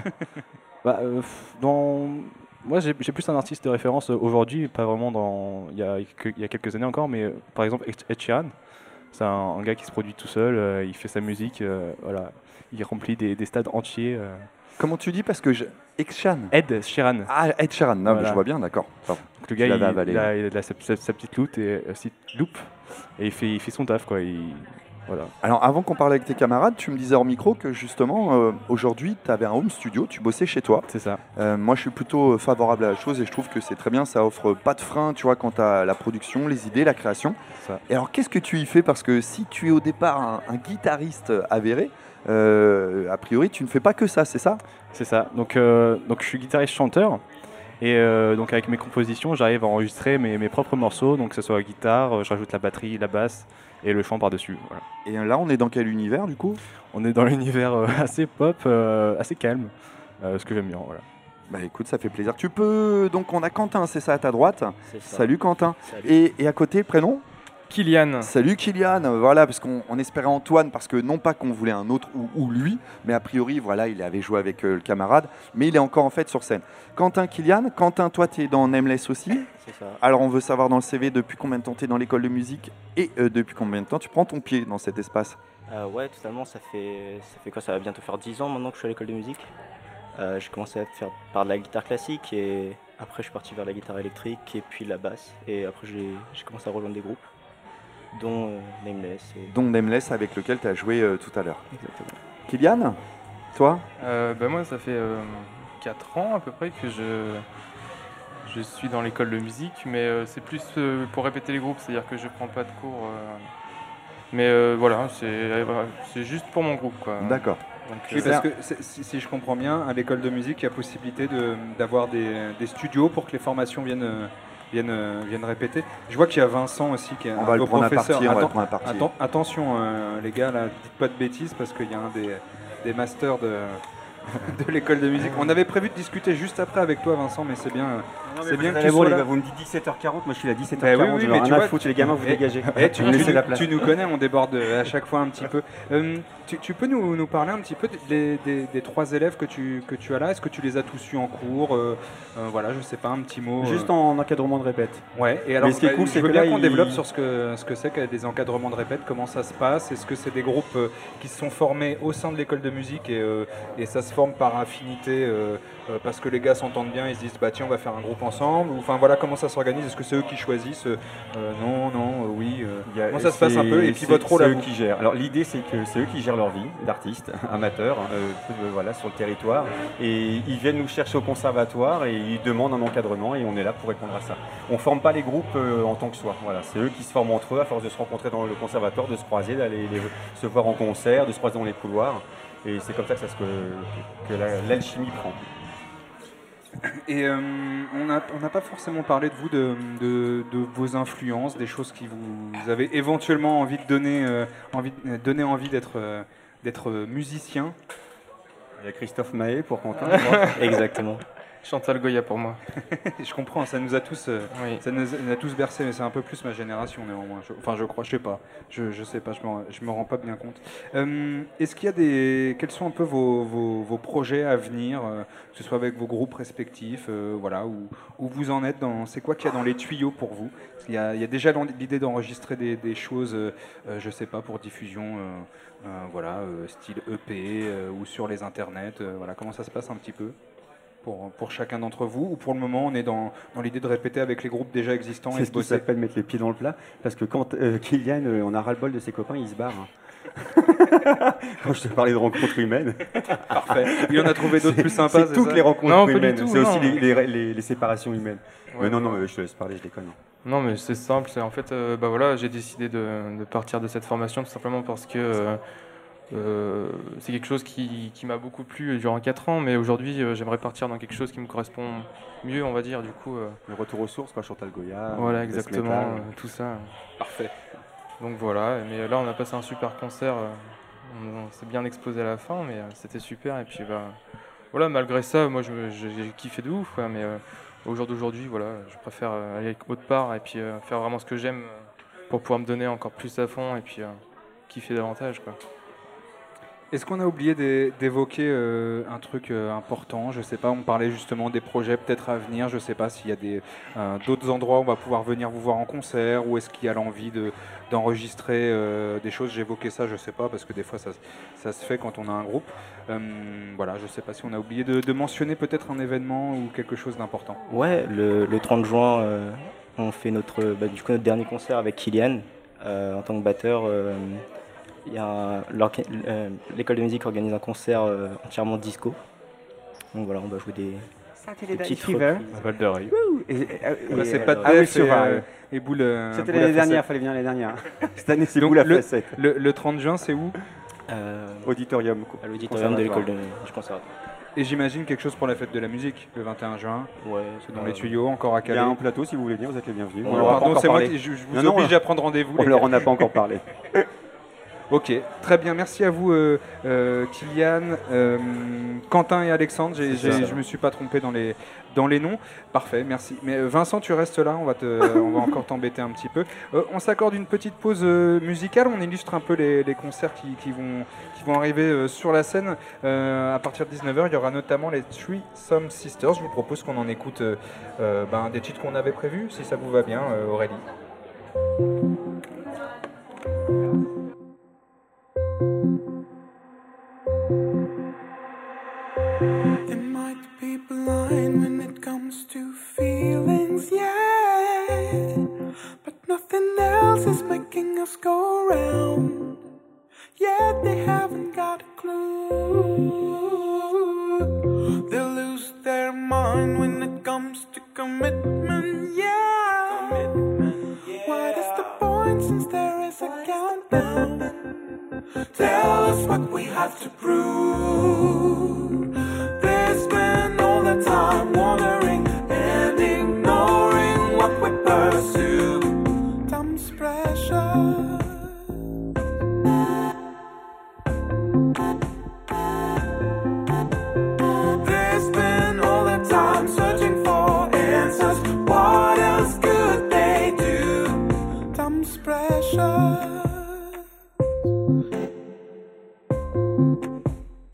Moi, j'ai plus un artiste de référence aujourd'hui, pas vraiment il y a quelques années encore, mais par exemple Ed Sheeran, c'est un gars qui se produit tout seul, il fait sa musique, voilà, il remplit des stades entiers. Comment tu dis? Parce que Ed Sheeran. Ah, Ed Sheeran, non, Voilà. mais je vois bien, d'accord. Donc le gars, il a sa petite loupe et il fait son taf, quoi. Voilà. Alors, avant qu'on parle avec tes camarades, tu me disais hors micro que justement, aujourd'hui, tu avais un home studio, tu bossais chez toi. C'est ça. Moi, je suis plutôt favorable à la chose et je trouve que c'est très bien. Ça offre pas de frein, tu vois, quant à la production, les idées, la création. Ça. Et alors, qu'est-ce que tu y fais? Parce que si tu es au départ un guitariste avéré, a priori, tu ne fais pas que ça, c'est ça? C'est ça. Donc je suis guitariste-chanteur. Et donc avec mes compositions, j'arrive à enregistrer mes propres morceaux. Donc que ce soit la guitare, je rajoute la batterie, la basse et le chant par-dessus. Voilà. Et là, on est dans quel univers, du coup? On est dans l'univers assez pop, assez calme, ce que j'aime bien. Voilà. Bah écoute, ça fait plaisir. Tu peux... Donc on a Quentin, c'est ça, à ta droite. C'est ça. Salut Quentin. Salut. Et à côté, le prénom? Kylian. Salut Kylian, voilà, parce qu'on espérait Antoine, parce que non pas qu'on voulait un autre ou lui, mais a priori, voilà, il avait joué avec le camarade, mais il est encore en fait sur scène. Quentin, Kylian, Quentin, toi tu es dans Nameless aussi. C'est ça. Alors on veut savoir dans le CV depuis combien de temps tu es dans l'école de musique et depuis combien de temps tu prends ton pied dans cet espace. Ouais, totalement, ça fait quoi? Ça va bientôt faire 10 ans maintenant que je suis à l'école de musique. J'ai commencé à faire par de la guitare classique et après je suis parti vers la guitare électrique et puis la basse. Et après j'ai commencé à rejoindre des groupes, dont Nameless. Dont Nameless avec lequel tu as joué tout à l'heure. Exactement. Kylian, toi? Moi, ça fait 4 ans à peu près que je suis dans l'école de musique, mais c'est plus pour répéter les groupes, c'est-à-dire que je prends pas de cours. Mais voilà, c'est juste pour mon groupe, quoi. D'accord. Donc, oui, parce que si je comprends bien, à l'école de musique, il y a possibilité d'avoir des studios pour que les formations viennent répéter. Je vois qu'il y a Vincent aussi qui est un beau professeur. Attention les gars, là, dites pas de bêtises parce qu'il y a un des masters de l'école de musique. On avait prévu de discuter juste après avec toi Vincent, mais c'est bien. C'est bien que tu sois là. Vous me dites 17h40, moi je suis là 17h40. Oui, mais tu vois, les gamins, vous dégagez. Tu nous connais, on déborde à chaque fois un petit peu. Tu peux nous parler un petit peu des 3 élèves que tu as là? Est-ce que tu les as tous eus en cours? Voilà, je sais pas, un petit mot. Juste en encadrement de répète. Ouais, et alors ce qui est cool, je veux bien qu'on développe sur ce que c'est que des encadrements de répète, comment ça se passe? Est-ce que c'est des groupes qui se sont formés au sein de l'école de musique et ça se forme par affinité parce que les gars s'entendent bien, ils se disent bah tiens on va faire un groupe ensemble, ou enfin voilà comment ça s'organise? Est-ce que c'est eux qui choisissent? Oui. Comment ça se passe un peu? Et puis votre rôle à vous? Qui gèrent. Alors l'idée c'est que c'est eux qui gèrent leur vie d'artistes amateurs voilà, sur le territoire, et ils viennent nous chercher au conservatoire et ils demandent un encadrement et on est là pour répondre à ça. On forme pas les groupes en tant que soi. Voilà, c'est eux qui se forment entre eux à force de se rencontrer dans le conservatoire, de se croiser, d'aller se voir en concert, de se croiser dans les couloirs, et c'est comme ça que l'alchimie prend. Et on n'a pas forcément parlé de vous, de vos influences, des choses qui vous avez éventuellement envie de donner envie d'être musicien. Il y a Christophe Mahé pour Quentin. Exactement. Chantal Goya pour moi. Je comprends, ça nous a tous bercé, mais c'est un peu plus ma génération néanmoins. Je crois, je sais pas, je sais pas, je me rends pas bien compte. Est-ce qu'il y a quels sont un peu vos projets à venir, que ce soit avec vos groupes respectifs, voilà, où vous en êtes c'est quoi qu'il y a dans les tuyaux pour vous? Il y a déjà l'idée d'enregistrer des choses, je sais pas, pour diffusion, voilà, style EP ou sur les internets, voilà, comment ça se passe un petit peu? pour chacun d'entre vous, ou pour le moment on est dans l'idée de répéter avec les groupes déjà existants C'est et ce de qui bosser. s'appelle mettre les pieds dans le plat, parce que quand Kylian, on a ras-le-bol de ses copains, il se barre. Quand je te parlais de rencontres humaines. Parfait. Il en a trouvé d'autres plus sympas, C'est c'est toutes ça les rencontres Non, pas du humaines, tout, c'est aussi non. les séparations humaines. Ouais, Mais non, ouais. je te laisse parler, je déconne. Non, mais c'est simple. C'est en fait, bah voilà, j'ai décidé de partir de cette formation tout simplement parce que c'est quelque chose qui m'a beaucoup plu durant 4 ans, mais aujourd'hui, j'aimerais partir dans quelque chose qui me correspond mieux, on va dire. Du coup, Le retour aux sources, quoi, Chantal Goya. voilà, death exactement, metal. tout ça. Parfait. Donc voilà. Mais là, on a passé un super concert. On s'est bien explosé à la fin, mais c'était super. Et puis, bah, voilà, malgré ça, moi, j'ai kiffé de ouf, quoi, mais au jour d'aujourd'hui, voilà, je préfère aller autre part et puis faire vraiment ce que j'aime pour pouvoir me donner encore plus à fond et puis kiffer davantage, quoi. Est-ce qu'on a oublié d'évoquer un truc important? Je sais pas, on parlait justement des projets peut-être à venir. Je sais pas s'il y a d'autres endroits où on va pouvoir venir vous voir en concert, ou est-ce qu'il y a l'envie d'enregistrer des choses. J'évoquais ça, je sais pas, parce que des fois ça se fait quand on a un groupe. Voilà, je sais pas si on a oublié de mentionner peut-être un événement ou quelque chose d'important. Ouais, le 30 juin, on fait notre dernier concert avec Kylian en tant que batteur. Il y a l'école de musique organise un concert entièrement disco. Donc voilà, on va jouer des petites Fever. reprises. À Val de Reuil. C'est pas de Ah oui, Def sur et Boule. C'était Boule à l'année dernière, facette. fallait venir l'année dernière. Cette année, c'est Donc, Boule à facette. le 30 juin, c'est où? Auditorium. À l'auditorium de l'école du conservatoire. Et j'imagine quelque chose pour la fête de la musique, le 21 juin. Ouais, c'est dans les tuyaux, encore à Il y caler. a un plateau, si vous voulez venir, vous êtes les bienvenus. Oh, On leur a pas pardon, encore c'est moi parlé. qui je vous Non, oblige à prendre rendez-vous. On les leur gars. en a pas encore parlé. Ok, très bien, merci à vous Kylian, Quentin et Alexandre, je me suis pas trompé dans les noms, parfait, merci. Mais Vincent, tu restes là, on va encore t'embêter un petit peu. On s'accorde une petite pause musicale, on illustre un peu les concerts qui vont arriver sur la scène. À partir de 19h, il y aura notamment les Threesome Sisters. Je vous propose qu'on en écoute des titres qu'on avait prévus, si ça vous va bien, Aurélie. It might be blind when it comes to feelings, yeah, but nothing else is making us go round. Yeah, they haven't got a clue. They'll lose their mind when it comes to commitment, yeah. What is the point since there is a countdown? Tell us what we have to prove. They spend all the time wandering and ignoring what we pursue. Time's precious. They spend all the time searching for answers. What else could they do? Time's precious.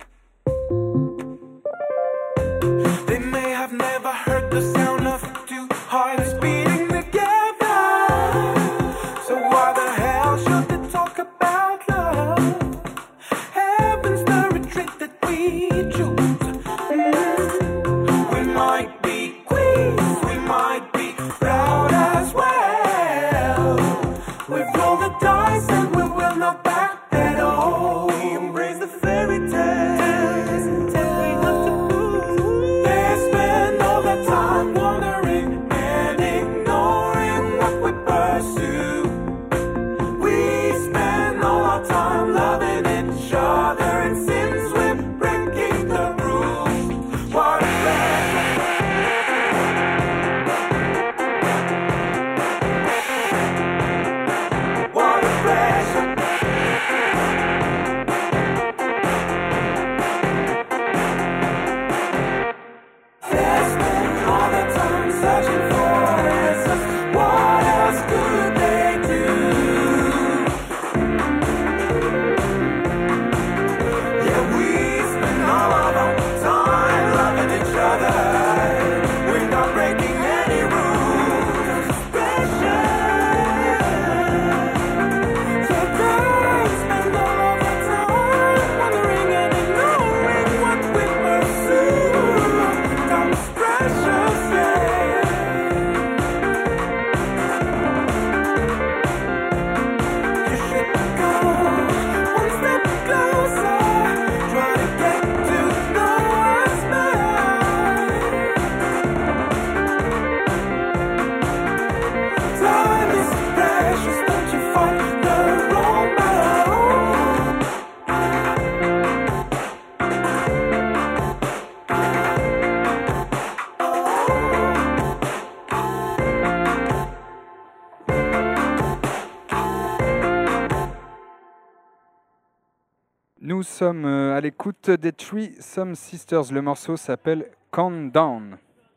nous sommes à l'écoute des Threesome Sisters. Le morceau s'appelle Countdown.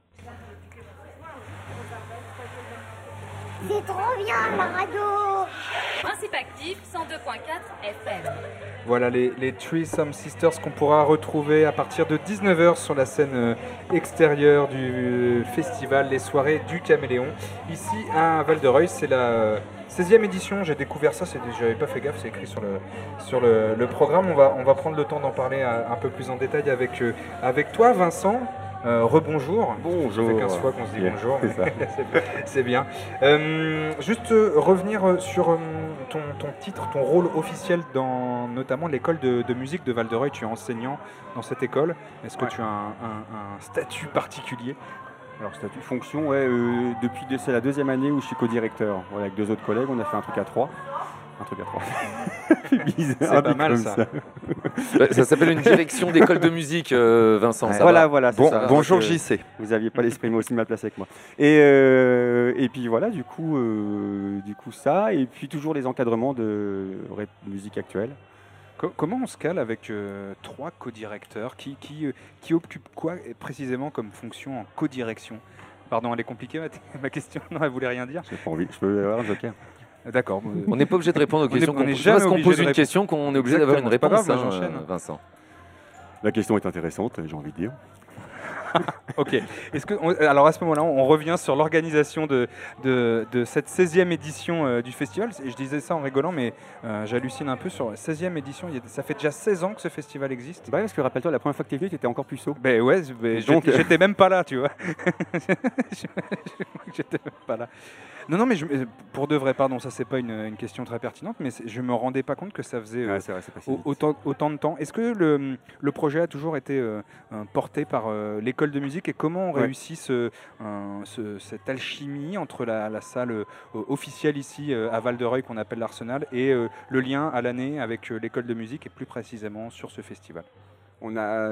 C'est trop bien la radio. Principe actif 102.4 FM. Voilà les Threesome Sisters qu'on pourra retrouver à partir de 19h sur la scène extérieure du festival Les Soirées du Caméléon. Ici à Val-de-Reuil, c'est la 16e édition. J'ai découvert ça, j'avais pas fait gaffe, c'est écrit sur le programme. On va prendre le temps d'en parler un peu plus en détail avec toi, Vincent. Rebonjour. Bonjour. Ça fait 15 fois qu'on se dit bonjour. C'est ça. C'est bien. Juste revenir sur ton titre, ton rôle officiel dans notamment l'école de musique de Val-de-Reuil. Tu es enseignant dans cette école. Est-ce que tu as un statut particulier ? Alors, statut, fonction, c'est la 2e année où je suis co-directeur. Voilà, avec 2 autres collègues, on a fait un truc à 3. C'est pas mal ça. Ça s'appelle une direction d'école de musique, Vincent. Ça voilà, va. Bonjour JC. Vous n'aviez pas l'esprit aussi mal placé que moi. Et puis voilà, du coup ça, et puis toujours les encadrements de musique actuelle. Comment on se cale avec 3 co-directeurs qui occupent quoi précisément comme fonction en co-direction ? Pardon, elle est compliquée ma question. Non, elle voulait rien dire. J'ai pas envie. Je peux avoir un joker. D'accord. On n'est pas obligé de répondre aux questions. On est C'est parce qu'on pose une de question qu'on est obligé d'avoir une réponse, grave, j'enchaîne. Vincent. La question est intéressante, j'ai envie de dire. Ok. Alors à ce moment-là, on revient sur l'organisation de cette 16e édition du festival. Et je disais ça en rigolant, mais j'hallucine un peu sur la 16e édition. Ça fait déjà 16 ans que ce festival existe. Bah, parce que rappelle-toi, la première fois que tu es venu, tu étais encore puceau. Ben ouais, j'étais même pas là, tu vois. J'étais même pas là. Non, mais pour de vrai, pardon, ça c'est pas une question très pertinente, mais je me rendais pas compte que ça faisait autant de temps. Est-ce que le projet a toujours été porté par l'école de musique, et comment on réussit cette alchimie entre la salle officielle ici à Val-de-Reuil qu'on appelle l'Arsenal et le lien à l'année avec l'école de musique et plus précisément sur ce festival? On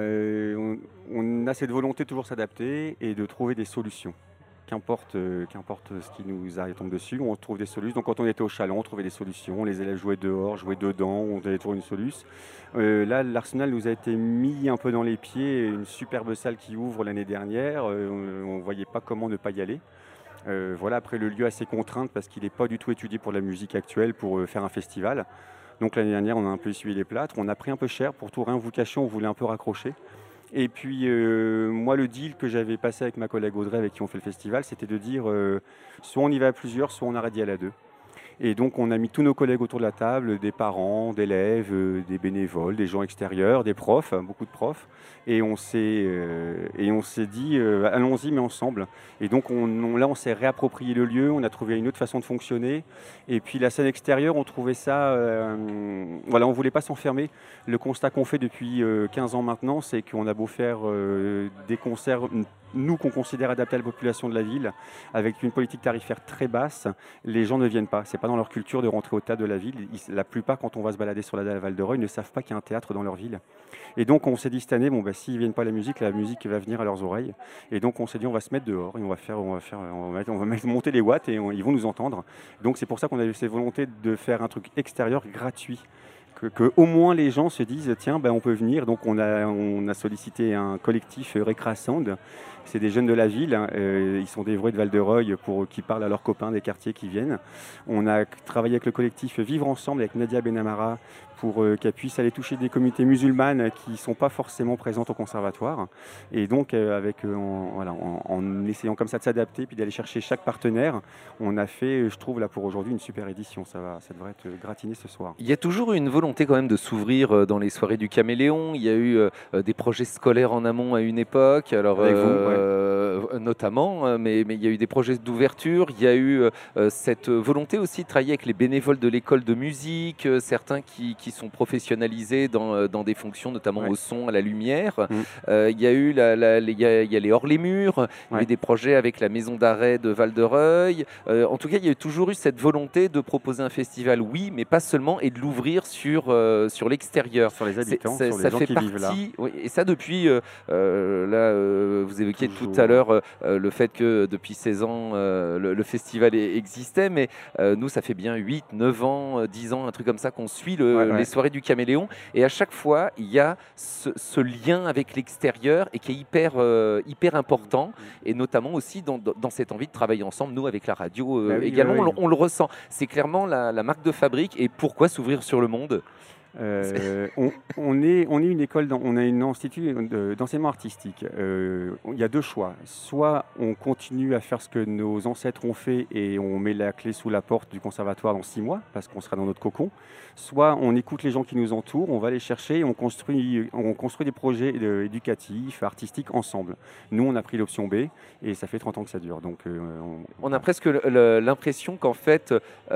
a cette volonté de toujours s'adapter et de trouver des solutions. Qu'importe ce qui nous tombe dessus, on trouve des solutions. Donc quand on était au Chalon, on trouvait des solutions. Les élèves jouaient dehors, jouaient dedans, on devait trouver une solution. Là, l'Arsenal nous a été mis un peu dans les pieds. Une superbe salle qui ouvre l'année dernière. On ne voyait pas comment ne pas y aller. Voilà, après le lieu a ses contraintes parce qu'il n'est pas du tout étudié pour la musique actuelle, pour faire un festival. Donc l'année dernière, on a un peu essuyé les plâtres. On a pris un peu cher, pour tout rien vous cacher, on voulait un peu raccrocher. Et puis, moi, le deal que j'avais passé avec ma collègue Audrey, avec qui on fait le festival, c'était de dire soit on y va à plusieurs, soit on arrête d'y aller à 2. Et donc, on a mis tous nos collègues autour de la table, des parents, d'élèves, des bénévoles, des gens extérieurs, des profs, beaucoup de profs. Et on s'est dit, allons-y, mais ensemble. Et donc, là, on s'est réapproprié le lieu, on a trouvé une autre façon de fonctionner. Et puis, la scène extérieure, on trouvait ça... voilà, on ne voulait pas s'enfermer. Le constat qu'on fait depuis 15 ans maintenant, c'est qu'on a beau faire des concerts... Nous, qu'on considère adaptés à la population de la ville, avec une politique tarifaire très basse, les gens ne viennent pas. Ce n'est pas dans leur culture de rentrer au théâtre de la ville. La plupart, quand on va se balader sur la Val-de-Reuil, ne savent pas qu'il y a un théâtre dans leur ville. Et donc, on s'est dit cette année, s'ils ne viennent pas à la musique va venir à leurs oreilles. Et donc, on s'est dit, on va se mettre dehors et on va monter les watts et ils vont nous entendre. Donc, c'est pour ça qu'on a eu cette volonté de faire un truc extérieur gratuit. Que au moins les gens se disent tiens, on peut venir. Donc on a sollicité un collectif Recra Sound. C'est des jeunes de la ville, ils sont des vrais de Val-de-Reuil qui parlent à leurs copains des quartiers qui viennent. On a travaillé avec le collectif Vivre Ensemble avec Nadia Benamara pour qu'elle puisse aller toucher des communautés musulmanes qui ne sont pas forcément présentes au conservatoire. Et donc en essayant comme ça de s'adapter puis d'aller chercher chaque partenaire, on a fait, je trouve là pour aujourd'hui, une super édition. Ça devrait être gratiné ce soir. Il y a toujours une volonté quand même de s'ouvrir dans les soirées du Caméléon. Il y a eu des projets scolaires en amont à une époque. Alors, avec vous, notamment, mais il y a eu des projets d'ouverture, il y a eu cette volonté aussi de travailler avec les bénévoles de l'école de musique, certains qui sont professionnalisés dans des fonctions, notamment au son, à la lumière. Il y a eu il y a les Hors les Murs, il y a eu des projets avec la maison d'arrêt de Val-de-Reuil. En tout cas, il y a toujours eu cette volonté de proposer un festival, oui, mais pas seulement, et de l'ouvrir sur l'extérieur. Sur les habitants, sur les gens qui vivent là. Oui, et ça depuis, là, vous évoquiez tout à l'heure le fait que depuis 16 ans, le festival existait, mais nous, ça fait bien 8, 9 ans, 10 ans, un truc comme ça, qu'on suit les soirées du Caméléon. Et à chaque fois, il y a ce lien avec l'extérieur et qui est hyper important, et notamment aussi dans cette envie de travailler ensemble, nous, avec la radio également, on le ressent. C'est clairement la marque de fabrique. Et pourquoi s'ouvrir sur le monde ? On est une école, on a un institut d'enseignement artistique. Il y a deux choix. Soit on continue à faire ce que nos ancêtres ont fait et on met la clé sous la porte du conservatoire dans 6 mois, parce qu'on sera dans notre cocon. Soit on écoute les gens qui nous entourent, on va les chercher et on construit des projets éducatifs, artistiques ensemble. Nous, on a pris l'option B et ça fait 30 ans que ça dure. Donc, on a presque l'impression qu'en fait,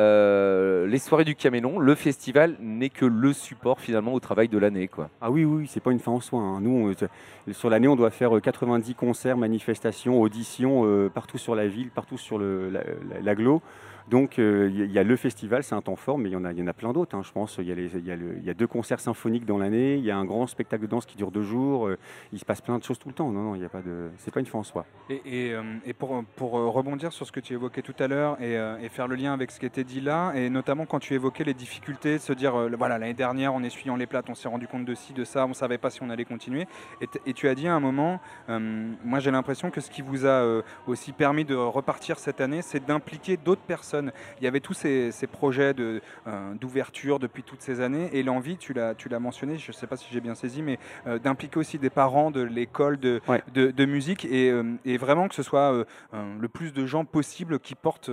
les soirées du Caméléon, le festival, n'est que le support finalement au travail de l'année, quoi. Ah oui, c'est pas une fin en soi, hein. Nous, sur l'année, on doit faire 90 concerts, manifestations, auditions partout sur la ville, partout sur l'agglo. Donc il y a le festival, c'est un temps fort, mais il y en a plein d'autres, hein. Je pense il y a 2 concerts symphoniques dans l'année, il y a un grand spectacle de danse qui dure 2 jours, il se passe plein de choses tout le temps. Non, il y a pas de, c'est pas une fin en soi. Et pour rebondir sur ce que tu évoquais tout à l'heure et faire le lien avec ce qui était dit là, et notamment quand tu évoquais les difficultés, de se dire voilà, l'année dernière en essuyant les plates on s'est rendu compte de ci, de ça, on ne savait pas si on allait continuer, et tu as dit à un moment, moi j'ai l'impression que ce qui vous a aussi permis de repartir cette année, c'est d'impliquer d'autres personnes. Il y avait tous ces projets d'ouverture depuis toutes ces années, et l'envie, tu l'as mentionné, je ne sais pas si j'ai bien saisi, mais d'impliquer aussi des parents de l'école de musique, et vraiment que ce soit le plus de gens possible qui portent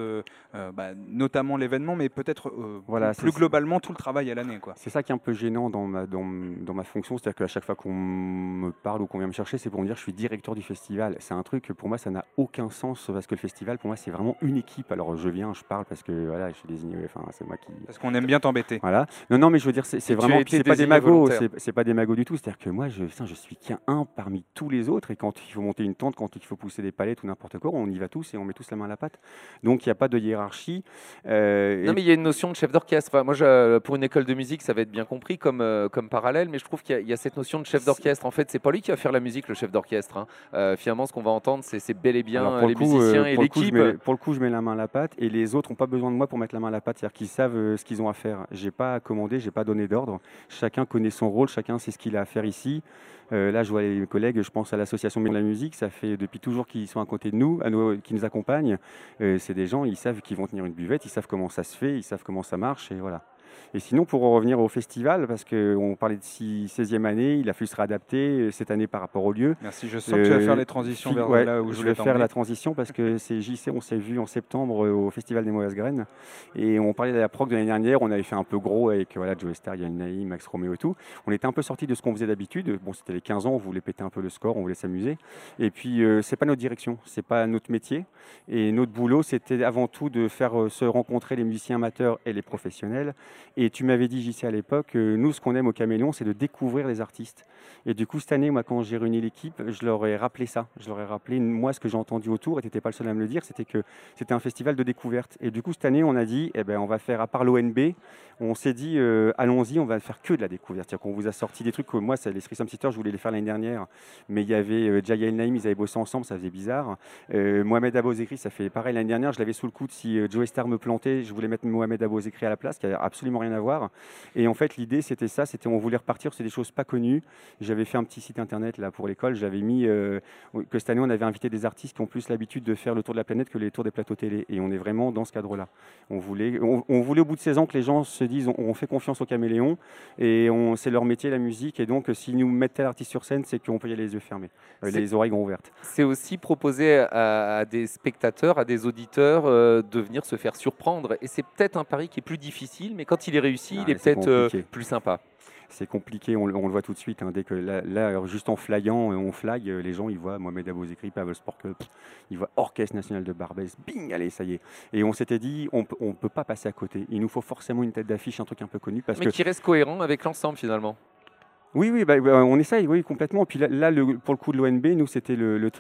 notamment l'événement, mais peut-être plus globalement tout le travail à l'année, quoi. C'est ça qui est un peu gênant dans ma fonction, c'est-à-dire qu'à chaque fois qu'on me parle ou qu'on vient me chercher, c'est pour me dire que je suis directeur du festival. C'est un truc que pour moi ça n'a aucun sens, parce que le festival pour moi c'est vraiment une équipe. Alors je viens, je parle parce que voilà, je suis désigné, enfin c'est moi qui. Parce qu'on aime bien t'embêter. Voilà. Non, mais je veux dire, c'est vraiment, c'est pas des magots, c'est pas des magots du tout. C'est-à-dire que moi, je suis qu'un parmi tous les autres, et quand il faut monter une tente, quand il faut pousser des palettes ou n'importe quoi, on y va tous et on met tous la main à la pâte. Donc il n'y a pas de hiérarchie. Non, mais il y a une notion de chef d'orchestre. Enfin, moi, pour une école de musique, ça va être bien compris comme parallèle, mais je trouve qu'il y a cette notion de chef d'orchestre. En fait, c'est pas lui qui va faire la musique, le chef d'orchestre, hein. Finalement, ce qu'on va entendre, c'est bel et bien les musiciens et l'équipe. Pour le coup, je mets la main à la pâte, et les autres n'ont pas besoin de moi pour mettre la main à la pâte, c'est-à-dire qu'ils savent ce qu'ils ont à faire. J'ai pas commandé, j'ai pas donné d'ordre. Chacun connaît son rôle, chacun sait ce qu'il a à faire ici. Là, je vois les collègues, je pense à l'association de la musique, ça fait depuis toujours qu'ils sont à côté de nous, qui nous accompagnent. C'est des gens, ils savent qu'ils vont tenir une buvette, ils savent comment ça se fait, ils savent comment ça marche, et voilà. Et sinon, pour revenir au festival, parce qu'on parlait de 16e année, il a fallu se réadapter cette année par rapport au lieu. Merci, je sens que tu vas faire les transitions vers là où je voulais faire la transition, parce que c'est JC, on s'est vu en septembre au Festival des Mauvaises Graines, et on parlait de la prog de l'année dernière, on avait fait un peu gros avec Joe Star, Yann Naïm, Max Romeo et tout. On était un peu sorti de ce qu'on faisait d'habitude. Bon, c'était les 15 ans, on voulait péter un peu le score, on voulait s'amuser. Et puis, c'est pas notre direction, c'est pas notre métier. Et notre boulot, c'était avant tout de faire se rencontrer les musiciens amateurs et les professionnels. Et tu m'avais dit, JC, à l'époque, nous, ce qu'on aime au Caméléon, c'est de découvrir les artistes. Et du coup, cette année, moi, quand j'ai réuni l'équipe, je leur ai rappelé ça. Je leur ai rappelé, moi, ce que j'ai entendu autour, et tu n'étais pas le seul à me le dire, c'était que c'était un festival de découverte. Et du coup, cette année, on a dit, on va faire, à part l'ONB, on s'est dit, allons-y, on va faire que de la découverte. C'est-à-dire qu'on vous a sorti des trucs que moi, les Threesome Sisters, je voulais les faire l'année dernière, mais il y avait Jaya El Naïm, ils avaient bossé ensemble, ça faisait bizarre. Mohamed Abou-Zekri, ça fait pareil l'année dernière, je l'avais sous le coude, si Joe Star me plantait, je voulais mettre Mohamed Abou-Zekri à la place, qui n'a absolument rien à voir. Et en fait, l'idée, c'était ça, on voulait repartir sur des choses pas connues. J'avais fait un petit site internet là pour l'école, j'avais mis que cette année, on avait invité des artistes qui ont plus l'habitude de faire le tour de la planète que les tours des plateaux télé. Et on est vraiment dans ce cadre-là. On voulait au bout de 16 ans que les gens se disent, on fait confiance au Caméléon, et c'est leur métier, la musique, et donc s'ils nous mettent tel artiste sur scène, c'est qu'on peut y aller les yeux fermés, les oreilles ouvertes. C'est aussi proposer à des spectateurs, à des auditeurs de venir se faire surprendre, et c'est peut-être un pari qui est plus difficile, mais quand il est réussi, il est peut-être plus sympa. C'est compliqué, on le voit tout de suite, hein, dès que là, juste en flaguant, on flague, les gens ils voient Mohamed Abou-Zekri, Pavel Sport Club, ils voient Orchestre National de Barbès, bing, allez, ça y est. Et on s'était dit, on peut pas passer à côté, il nous faut forcément une tête d'affiche, un truc un peu connu. Mais qui reste cohérent avec l'ensemble finalement. Oui, on essaye, oui, complètement. Puis là pour le coup de l'ONB, nous, c'était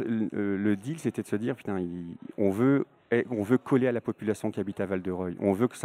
le deal, c'était de se dire, putain, on veut coller à la population qui habite à Val-de-Reuil. On veut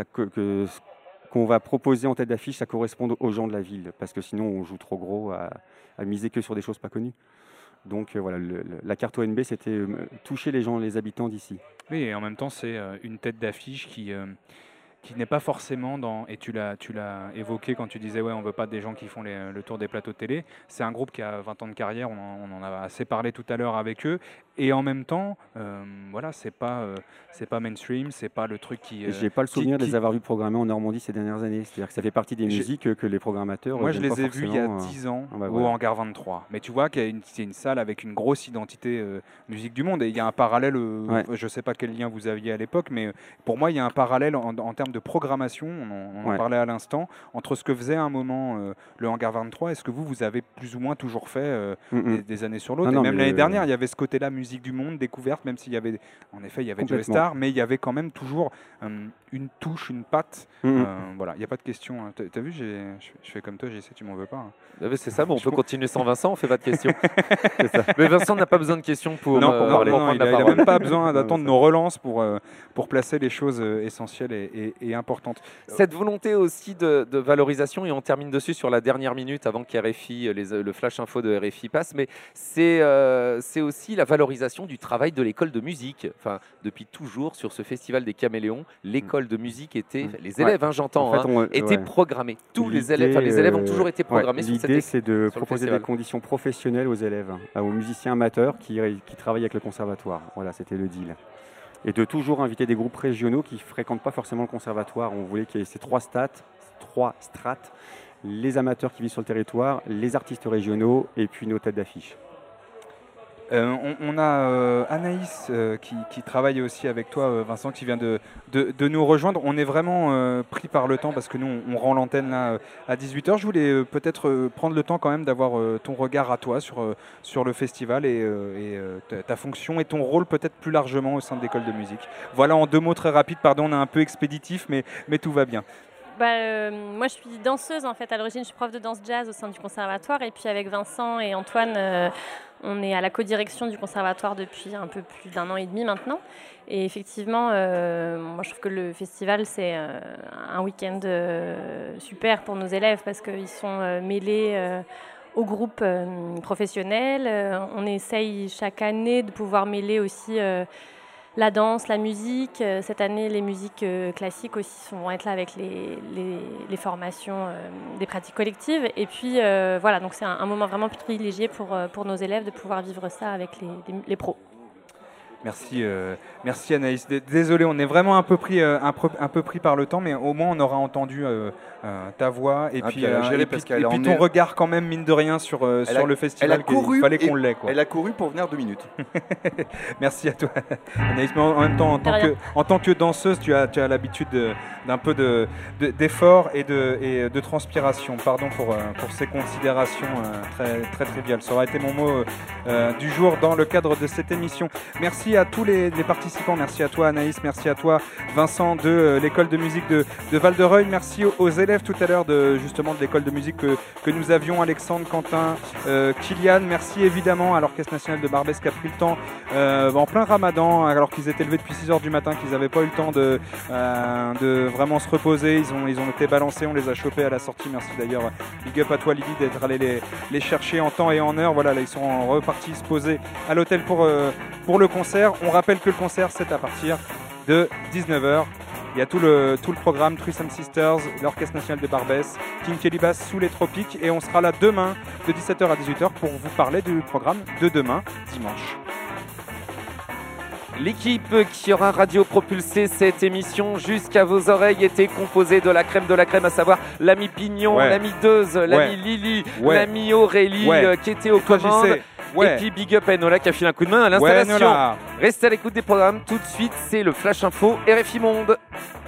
qu'on va proposer en tête d'affiche, ça corresponde aux gens de la ville, parce que sinon, on joue trop gros à miser que sur des choses pas connues. Donc voilà, la carte ONB, c'était toucher les gens, les habitants d'ici. Oui, et en même temps, c'est une tête d'affiche qui n'est pas forcément dans, et tu l'as évoqué quand tu disais ouais, on veut pas des gens qui font le tour des plateaux de télé. C'est un groupe qui a 20 ans de carrière, on en a assez parlé tout à l'heure avec eux, et en même temps, voilà, c'est pas mainstream, c'est pas le truc qui. J'ai pas le souvenir de les avoir vus programmer en Normandie ces dernières années. C'est-à-dire que ça fait partie des musiques que les programmateurs. Moi, je les ai vus il y a 10 ans au Hangar 23. Mais tu vois qu'il y a c'est une salle avec une grosse identité musique du monde, et il y a un parallèle. Je sais pas quel lien vous aviez à l'époque, mais pour moi, il y a un parallèle en termes de programmation, on en parlait à l'instant, entre ce que faisait à un moment le Hangar 23 et ce que vous avez plus ou moins toujours fait des années sur l'autre. Et même l'année dernière, il y avait ce côté-là, musique du monde, découverte, même s'il y avait, en effet, il y avait Joe Star, mais il y avait quand même toujours une touche, une patte. Voilà, il n'y a pas de question. T'as vu, je fais comme toi, j'essaie, tu m'en veux pas. C'est ça, bon, on peut continuer sans Vincent, on fait pas de questions. Mais Vincent n'a pas besoin de questions pour parler. Non, il n'a même pas besoin d'attendre nos relances pour placer les choses essentielles et importantes. Cette volonté aussi de valorisation, et on termine dessus sur la dernière minute avant qu'RFI, le flash info de RFI passe, mais c'est aussi la valorisation du travail de l'école de musique. Enfin, depuis toujours, sur ce festival des Caméléons, l'école de musique était, les élèves, j'entends, étaient programmés. Tous les élèves ont toujours été programmés sur cette L'idée, c'est de proposer des conditions professionnelles aux élèves, aux musiciens amateurs qui travaillent avec le conservatoire. Voilà, c'était le deal. Et de toujours inviter des groupes régionaux qui ne fréquentent pas forcément le conservatoire. On voulait qu'il y ait ces trois strates, les amateurs qui vivent sur le territoire, les artistes régionaux et puis nos têtes d'affiche. On a Anaïs qui travaille aussi avec toi, Vincent, qui vient de nous rejoindre. On est vraiment pris par le temps parce que nous, on rend l'antenne là à 18h. Je voulais peut-être prendre le temps quand même d'avoir ton regard à toi sur le festival et ta fonction et ton rôle peut-être plus largement au sein de l'école de musique. Voilà, en 2 mots très rapides, pardon, on est un peu expéditif, mais tout va bien. Moi, je suis danseuse en fait. À l'origine, je suis prof de danse jazz au sein du conservatoire. Et puis avec Vincent et Antoine, on est à la codirection du conservatoire depuis un peu plus d'1 an et demi maintenant. Et effectivement, moi, je trouve que le festival, c'est un week-end super pour nos élèves parce qu'ils sont mêlés au groupe professionnel. On essaye chaque année de pouvoir mêler aussi la danse, la musique. Cette année, les musiques classiques aussi vont être là avec les formations des pratiques collectives. Et puis, voilà, donc c'est un moment vraiment privilégié pour nos élèves de pouvoir vivre ça avec les pros. Merci Anaïs. Désolé, on est vraiment un peu pris par le temps, mais au moins on aura entendu ta voix et puis ton regard quand même, mine de rien, sur le festival. Il fallait qu'on l'ait. Elle a couru pour venir 2 minutes. Merci à toi Anaïs. Mais en même temps, en tant que danseuse, tu as l'habitude d'un peu d'effort et de transpiration. Pardon pour ces considérations très, très triviales. Ça aura été mon mot du jour dans le cadre de cette émission. Merci à tous les participants, merci à toi Anaïs, merci à toi Vincent de l'école de musique de Val-de-Reuil, merci aux élèves tout à l'heure de l'école de musique que nous avions, Alexandre, Quentin, Kylian, merci évidemment à l'Orchestre National de Barbès qui a pris le temps en plein ramadan, alors qu'ils étaient levés depuis 6h du matin, qu'ils n'avaient pas eu le temps de vraiment se reposer, ils ont été balancés, on les a chopés à la sortie, merci d'ailleurs, big up à toi Lydie d'être allé les chercher en temps et en heure, voilà, là ils sont repartis se poser à l'hôtel pour le concert. On rappelle que le concert c'est à partir de 19h. Il y a tout le programme Threesome Sisters, l'Orchestre National de Barbès, King Kelly Bass sous les tropiques et on sera là demain de 17h à 18h pour vous parler du programme de demain, dimanche. L'équipe qui aura radio-propulsé cette émission jusqu'à vos oreilles était composée de la crème, à savoir l'ami Pignon, l'ami Deuze, l'ami Lily, l'ami Aurélie qui était aux commandes. Et puis big up à Enola qui a filé un coup de main à l'installation. Restez à l'écoute des programmes. Tout de suite, c'est le Flash Info RFI Monde.